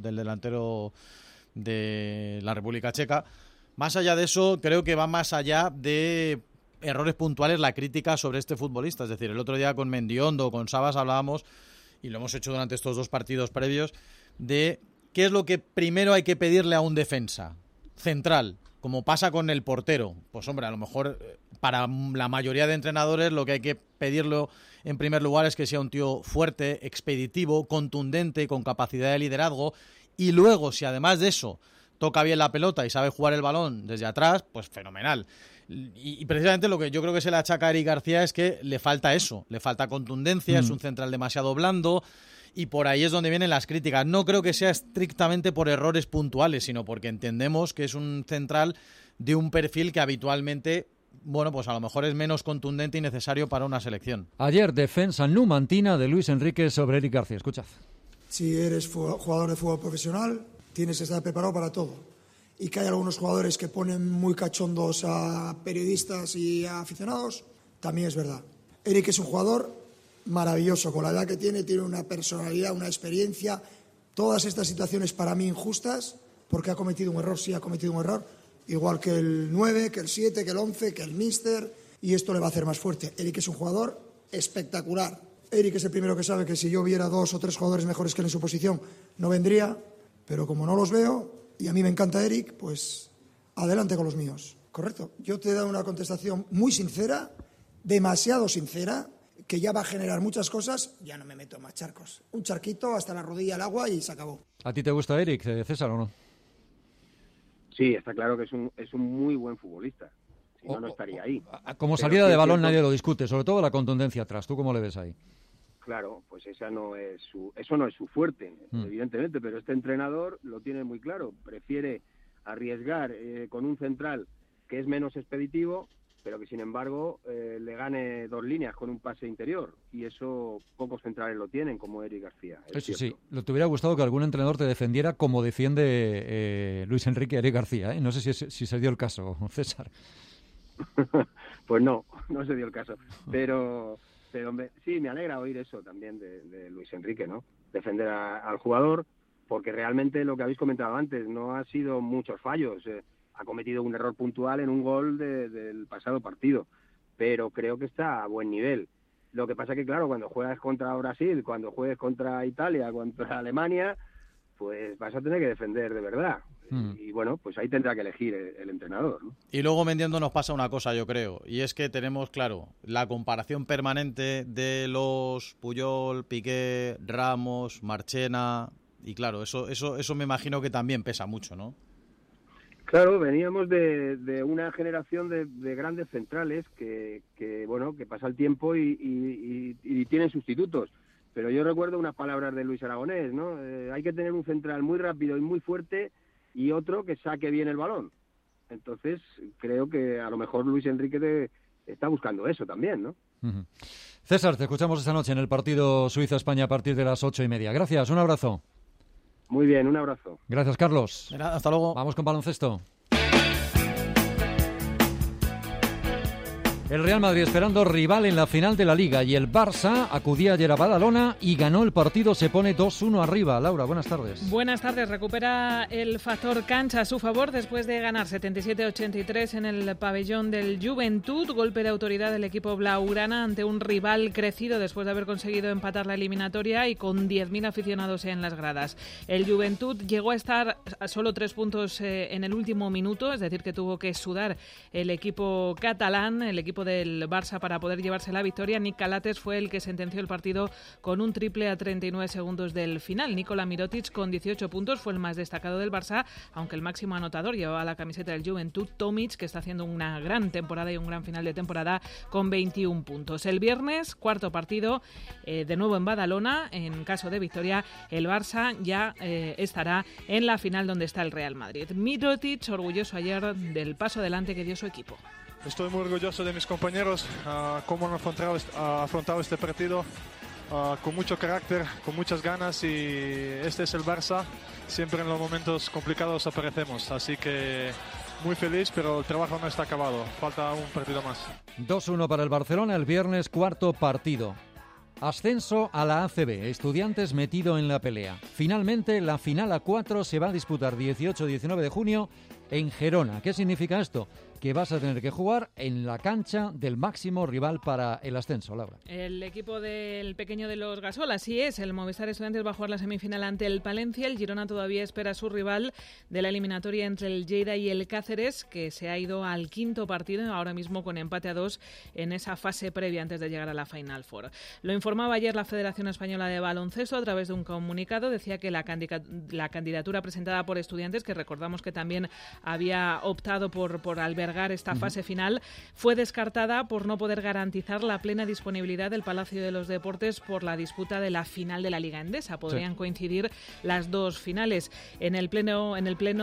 de la República Checa, más allá de eso, creo que va más allá de errores puntuales la crítica sobre este futbolista. Es decir, el otro día con Mendiondo, con Sabas hablábamos, y lo hemos hecho durante estos 2 partidos previos, de qué es lo que primero hay que pedirle a un defensa central, como pasa con el portero. Pues hombre, a lo mejor para la mayoría de entrenadores lo que hay que pedirlo en primer lugar es que sea un tío fuerte, expeditivo, contundente, con capacidad de liderazgo, y luego, si además de eso toca bien la pelota y sabe jugar el balón desde atrás, pues fenomenal. Y precisamente lo que yo creo que se le achaca a Eric García es que le falta eso, le falta contundencia, es un central demasiado blando, y por ahí es donde vienen las críticas. No creo que sea estrictamente por errores puntuales, sino porque entendemos que es un central de un perfil que habitualmente, bueno, pues a lo mejor es menos contundente y necesario para una selección. Ayer, defensa numantina de Luis Enrique sobre Eric García. Escuchad. Si eres jugador de fútbol profesional, tienes que estar preparado para todo. Y que hay algunos jugadores que ponen muy cachondos a periodistas y a aficionados, también es verdad. Eric es un jugador maravilloso, con la edad que tiene una personalidad, una experiencia. Todas estas situaciones para mí injustas, porque ha cometido un error, sí ha cometido un error, igual que el 9, que el 7, que el 11, que el míster, y esto le va a hacer más fuerte. Eric es un jugador espectacular. Eric es el primero que sabe que si yo viera 2 o 3 jugadores mejores que él en su posición, no vendría, pero como no los veo, y a mí me encanta Eric, pues adelante con los míos. Correcto. Yo te he dado una contestación muy sincera, demasiado sincera, que ya va a generar muchas cosas. Ya no me meto en más charcos. Un charquito hasta la rodilla al agua y se acabó. ¿A ti te gusta Eric, César, o no? Sí, está claro que es un muy buen futbolista. Si no, no estaría ahí. Como salida de balón nadie lo discute, sobre todo la contundencia atrás. ¿Tú cómo le ves ahí? Claro, pues eso no es su fuerte, evidentemente, pero este entrenador lo tiene muy claro. Prefiere arriesgar con un central que es menos expeditivo, pero que sin embargo le gane 2 líneas con un pase interior, y eso pocos centrales lo tienen, como Eric García. Eso sí, ¿le te hubiera gustado que algún entrenador te defendiera como defiende Luis Enrique a Eric García? No sé si se dio el caso, César. Pues no se dio el caso, pero sí, me alegra oír eso también de Luis Enrique, ¿no? Defender al jugador, porque realmente lo que habéis comentado antes, no ha sido muchos fallos. Ha cometido un error puntual en un gol del pasado partido, pero creo que está a buen nivel. Lo que pasa que, claro, cuando juegas contra Brasil, cuando juegues contra Italia, contra Alemania, pues vas a tener que defender de verdad. Y bueno, pues ahí tendrá que elegir el entrenador, ¿no? Y luego, Mendiendo, nos pasa una cosa, yo creo, y es que tenemos, claro, la comparación permanente de los Puyol, Piqué, Ramos, Marchena, y claro, eso me imagino que también pesa mucho, ¿no? Claro, veníamos de una generación de grandes centrales que pasa el tiempo y tienen sustitutos. Pero yo recuerdo unas palabras de Luis Aragonés, ¿no? Hay que tener un central muy rápido y muy fuerte y otro que saque bien el balón. Entonces, creo que a lo mejor Luis Enrique está buscando eso también, ¿no? Uh-huh. César, te escuchamos esta noche en el partido Suiza-España a partir de las 8:30. Gracias, un abrazo. Muy bien, un abrazo. Gracias, Carlos. Hasta luego. Vamos con baloncesto. El Real Madrid esperando rival en la final de la Liga y el Barça acudía ayer a Badalona y ganó el partido, se pone 2-1 arriba. Laura, buenas tardes. Buenas tardes, recupera el factor cancha a su favor después de ganar 77-83 en el pabellón del Juventud, golpe de autoridad del equipo blaugrana ante un rival crecido después de haber conseguido empatar la eliminatoria y con 10.000 aficionados en las gradas. El Juventud llegó a estar a solo 3 puntos en el último minuto, es decir que tuvo que sudar el equipo catalán, el equipo equipo del Barça para poder llevarse la victoria. Nick Calates fue el que sentenció el partido con un triple a 39 segundos del final. Nikola Mirotic con 18 puntos fue el más destacado del Barça, aunque el máximo anotador llevaba la camiseta del Juventud, Tomic, que está haciendo una gran temporada y un gran final de temporada con 21 puntos. El viernes, cuarto partido, de nuevo en Badalona. En caso de victoria, el Barça ya estará en la final donde está el Real Madrid. Mirotic, orgulloso ayer del paso adelante que dio su equipo. Estoy muy orgulloso de mis compañeros, cómo han afrontado este partido, con mucho carácter, con muchas ganas, y este es el Barça, siempre en los momentos complicados aparecemos, así que muy feliz, pero el trabajo no está acabado, falta un partido más. 2-1 para el Barcelona, el viernes cuarto partido. Ascenso a la ACB, Estudiantes metido en la pelea. Finalmente, la final a 4 se va a disputar 18-19 de junio en Gerona. ¿Qué significa esto? Que vas a tener que jugar en la cancha del máximo rival para el ascenso, Laura. El equipo del pequeño de los Gasol, así es, el Movistar Estudiantes va a jugar la semifinal ante el Palencia. El Girona todavía espera a su rival de la eliminatoria entre el Lleida y el Cáceres, que se ha ido al quinto partido, ahora mismo con empate a 2 en esa fase previa antes de llegar a la Final Four. Lo informaba ayer la Federación Española de Baloncesto a través de un comunicado. Decía que la candidatura presentada por Estudiantes, que recordamos que también había optado por albergar esta fase final, fue descartada por no poder garantizar la plena disponibilidad del Palacio de los Deportes por la disputa de la final de la Liga Endesa. Podrían coincidir las dos finales. En el pleno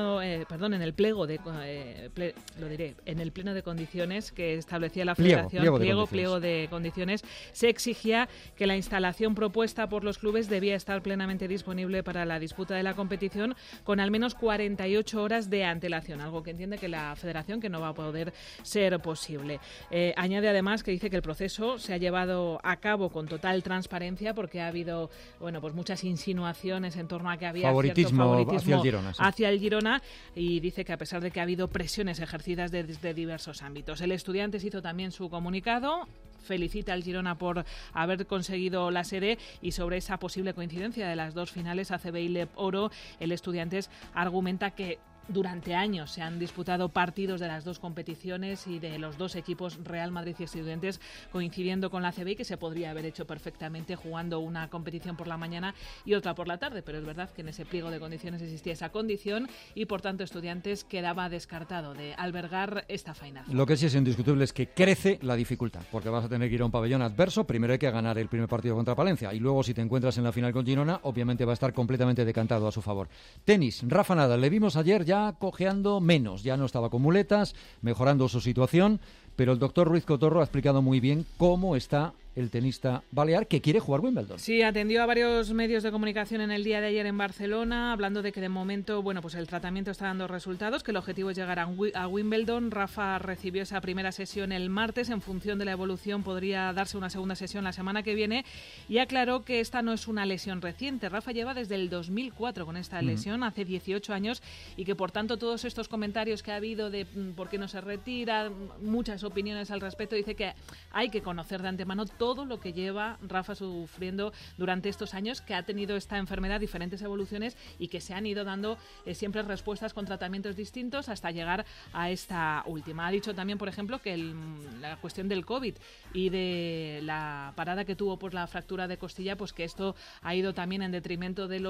de condiciones que establecía la Federación, pliego de condiciones, se exigía que la instalación propuesta por los clubes debía estar plenamente disponible para la disputa de la competición con al menos 48 horas de antelación, algo que entiende que la Federación que no va a poder ser posible. Añade además que dice que el proceso se ha llevado a cabo con total transparencia, porque ha habido pues muchas insinuaciones en torno a que había cierto favoritismo hacia el Girona, y dice que a pesar de que ha habido presiones ejercidas desde diversos ámbitos. El Estudiantes hizo también su comunicado, felicita al Girona por haber conseguido la sede, y sobre esa posible coincidencia de las dos finales ACB y LEP Oro, el Estudiantes argumenta que durante años se han disputado partidos de las dos competiciones y de los dos equipos, Real Madrid y Estudiantes, coincidiendo con la ACB, y que se podría haber hecho perfectamente jugando una competición por la mañana y otra por la tarde, pero es verdad que en ese pliego de condiciones existía esa condición y por tanto Estudiantes quedaba descartado de albergar esta final. Lo que sí es indiscutible es que crece la dificultad, porque vas a tener que ir a un pabellón adverso. Primero hay que ganar el primer partido contra Palencia, y luego si te encuentras en la final con Girona, obviamente va a estar completamente decantado a su favor. Tenis, Rafa Nadal, le vimos ayer ya cojeando menos, ya no estaba con muletas, mejorando su situación, pero el doctor Ruiz Cotorro ha explicado muy bien cómo está el tenista balear, que quiere jugar Wimbledon. Sí, atendió a varios medios de comunicación en el día de ayer en Barcelona, hablando de que de momento, pues el tratamiento está dando resultados, que el objetivo es llegar a Wimbledon. Rafa recibió esa primera sesión el martes. En función de la evolución podría darse una segunda sesión la semana que viene, y aclaró que esta no es una lesión reciente. Rafa lleva desde el 2004 con esta lesión, hace 18 años, y que por tanto todos estos comentarios que ha habido de por qué no se retira, muchas opiniones al respecto, dice que hay que conocer de antemano todo lo que lleva Rafa sufriendo durante estos años, que ha tenido esta enfermedad, diferentes evoluciones, y que se han ido dando siempre respuestas con tratamientos distintos hasta llegar a esta última. Ha dicho también, por ejemplo, que la cuestión del COVID y de la parada que tuvo por la fractura de costilla, pues que esto ha ido también en detrimento de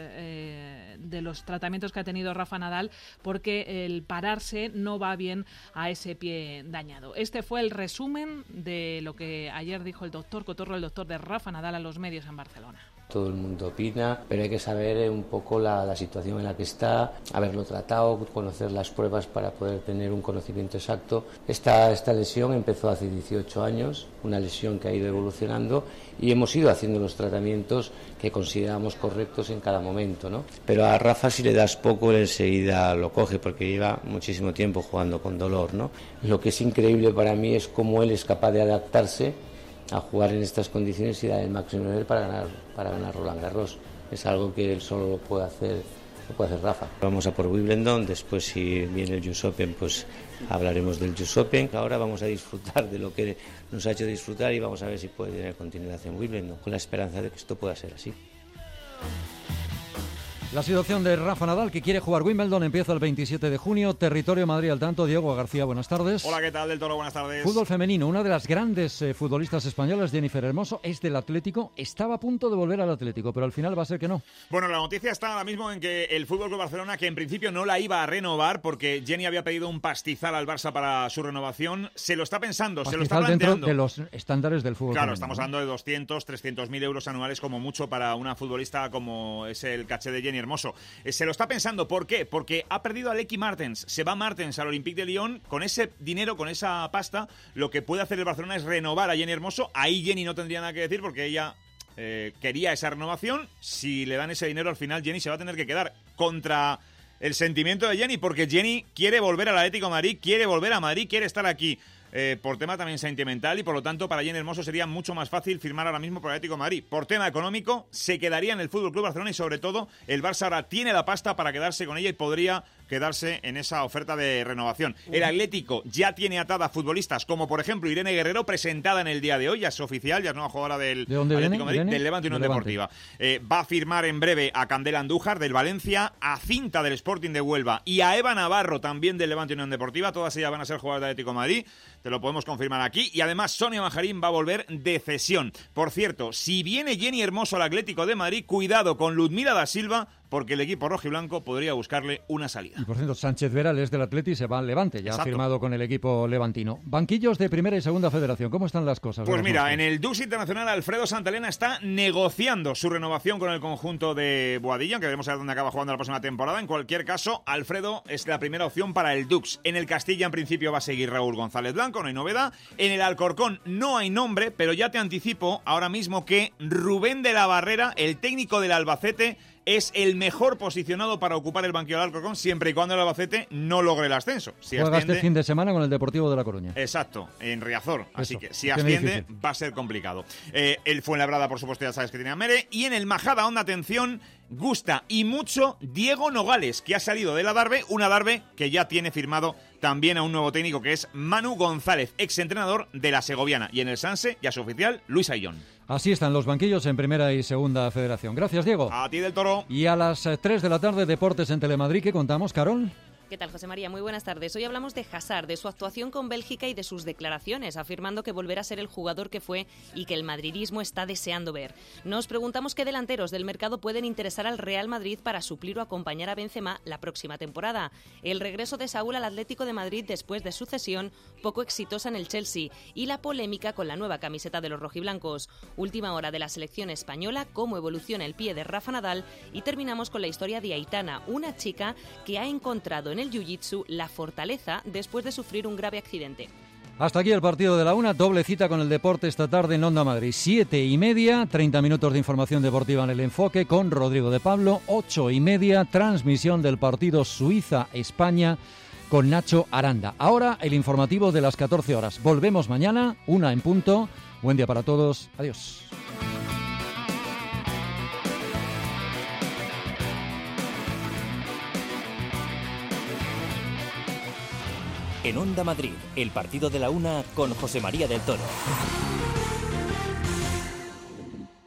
los tratamientos que ha tenido Rafa Nadal, porque el pararse no va bien a ese pie dañado. Este fue el resumen de lo que ayer dijo el doctor Cotorro, el doctor de Rafa Nadal, a los medios en Barcelona. Todo el mundo opina, pero hay que saber un poco la situación en la que está, haberlo tratado, conocer las pruebas para poder tener un conocimiento exacto. Esta lesión empezó hace 18 años, una lesión que ha ido evolucionando, y hemos ido haciendo los tratamientos que consideramos correctos en cada momento, ¿no? Pero a Rafa, si le das poco, él enseguida lo coge, porque lleva muchísimo tiempo jugando con dolor, ¿no? Lo que es increíble para mí es cómo él es capaz de adaptarse a jugar en estas condiciones y dar el máximo nivel para ganar Roland Garros. Es algo que él solo lo puede hacer Rafa. Vamos a por Wimbledon, después si viene el US Open, pues hablaremos del US Open. Ahora vamos a disfrutar de lo que nos ha hecho disfrutar, y vamos a ver si puede tener continuidad en Wimbledon, con la esperanza de que esto pueda ser así. La situación de Rafa Nadal, que quiere jugar Wimbledon, empieza el 27 de junio. Territorio Madrid al tanto. Diego García, buenas tardes. Hola, ¿qué tal, del Toro? Buenas tardes. Fútbol femenino. Una de las grandes futbolistas españolas, Jennifer Hermoso, es del Atlético. Estaba a punto de volver al Atlético, pero al final va a ser que no. Bueno, la noticia está ahora mismo en que el FC Barcelona, que en principio no la iba a renovar porque Jenny había pedido un pastizal al Barça para su renovación, se lo está pensando, se lo está planteando. Dentro de los estándares del fútbol Claro, femenino, estamos hablando de 200, 300.000 euros anuales como mucho para una futbolista como es el caché de Jenny Hermoso. Se lo está pensando. ¿Por qué? Porque ha perdido a Lecky Martens. Se va Martens al Olympique de Lyon. Con ese dinero, con esa pasta, lo que puede hacer el Barcelona es renovar a Jenny Hermoso. Ahí Jenny no tendría nada que decir porque ella quería esa renovación. Si le dan ese dinero, al final Jenny se va a tener que quedar contra el sentimiento de Jenny, porque Jenny quiere volver al Atlético de Madrid, quiere volver a Madrid, quiere estar aquí. Por tema también sentimental, y por lo tanto para Jenny Hermoso sería mucho más fácil firmar ahora mismo por el Atlético de Madrid. Por tema económico se quedaría en el FC Barcelona, y sobre todo el Barça ahora tiene la pasta para quedarse con ella y podría quedarse en esa oferta de renovación. El Atlético ya tiene atada a futbolistas como por ejemplo Irene Guerrero, presentada en el día de hoy, ya es oficial, ya es nueva jugadora del ¿De dónde Atlético viene? de Madrid, del Levante Unión Deportiva. Va a firmar en breve a Candela Andújar del Valencia, a Cinta del Sporting de Huelva y a Eva Navarro también del Levante Unión Deportiva. Todas ellas van a ser jugadoras del Atlético de Madrid, te lo podemos confirmar aquí. Y además Sonia Manjarín va a volver de cesión. Por cierto, si viene Jenny Hermoso al Atlético de Madrid, cuidado con Ludmila da Silva, porque el equipo rojiblanco podría buscarle una salida. Y por cierto, Sánchez Vera es del Atleti y se va al Levante, ya Exacto. ha firmado con el equipo levantino. Banquillos de Primera y Segunda Federación, ¿cómo están las cosas? Pues mira, en el Dux Internacional Alfredo Santalena está negociando su renovación con el conjunto de Boadilla, que veremos a ver dónde acaba jugando la próxima temporada. En cualquier caso, Alfredo es la primera opción para el Dux. En el Castilla, en principio, va a seguir Raúl González Blanco, no hay novedad. En el Alcorcón no hay nombre, pero ya te anticipo ahora mismo que Rubén de la Barrera, el técnico del Albacete, es el mejor posicionado para ocupar el banquillo del Alcorcón siempre y cuando el Albacete no logre el ascenso. Si Juega asciende, este fin de semana con el Deportivo de La Coruña. Exacto, en Riazor. Así Eso, que si tiene asciende difícil. va a ser complicado. El Fuenlabrada, por supuesto, ya sabes que tiene a Mere. Y en el Majada Onda, atención, gusta y mucho Diego Nogales, que ha salido del Adarve, un Adarve que ya tiene firmado también a un nuevo técnico, que es Manu González, exentrenador de la Segoviana. Y en el Sanse, ya es oficial, Luis Ayllón. Así están los banquillos en Primera y Segunda Federación. Gracias, Diego. A ti, del Toro. Y a las 3 de la tarde, Deportes en Telemadrid. ¿Qué contamos, Carol? ¿Qué tal, José María? Muy buenas tardes. Hoy hablamos de Hazard, de su actuación con Bélgica y de sus declaraciones, afirmando que volverá a ser el jugador que fue y que el madridismo está deseando ver. Nos preguntamos qué delanteros del mercado pueden interesar al Real Madrid para suplir o acompañar a Benzema la próxima temporada. El regreso de Saúl al Atlético de Madrid después de su cesión, poco exitosa en el Chelsea, y la polémica con la nueva camiseta de los rojiblancos. Última hora de la selección española, cómo evoluciona el pie de Rafa Nadal, y terminamos con la historia de Aitana, una chica que ha encontrado en el jiu-jitsu la fortaleza después de sufrir un grave accidente. Hasta aquí el partido de la una, doble cita con el deporte esta tarde en Onda Madrid. 7:30, 30 minutos de información deportiva en el enfoque con Rodrigo de Pablo. 8:30, transmisión del partido Suiza-España con Nacho Aranda. Ahora el informativo de las 14 horas. Volvemos mañana, 1 en punto. Buen día para todos. Adiós. En Onda Madrid, el partido de la una con José María del Toro.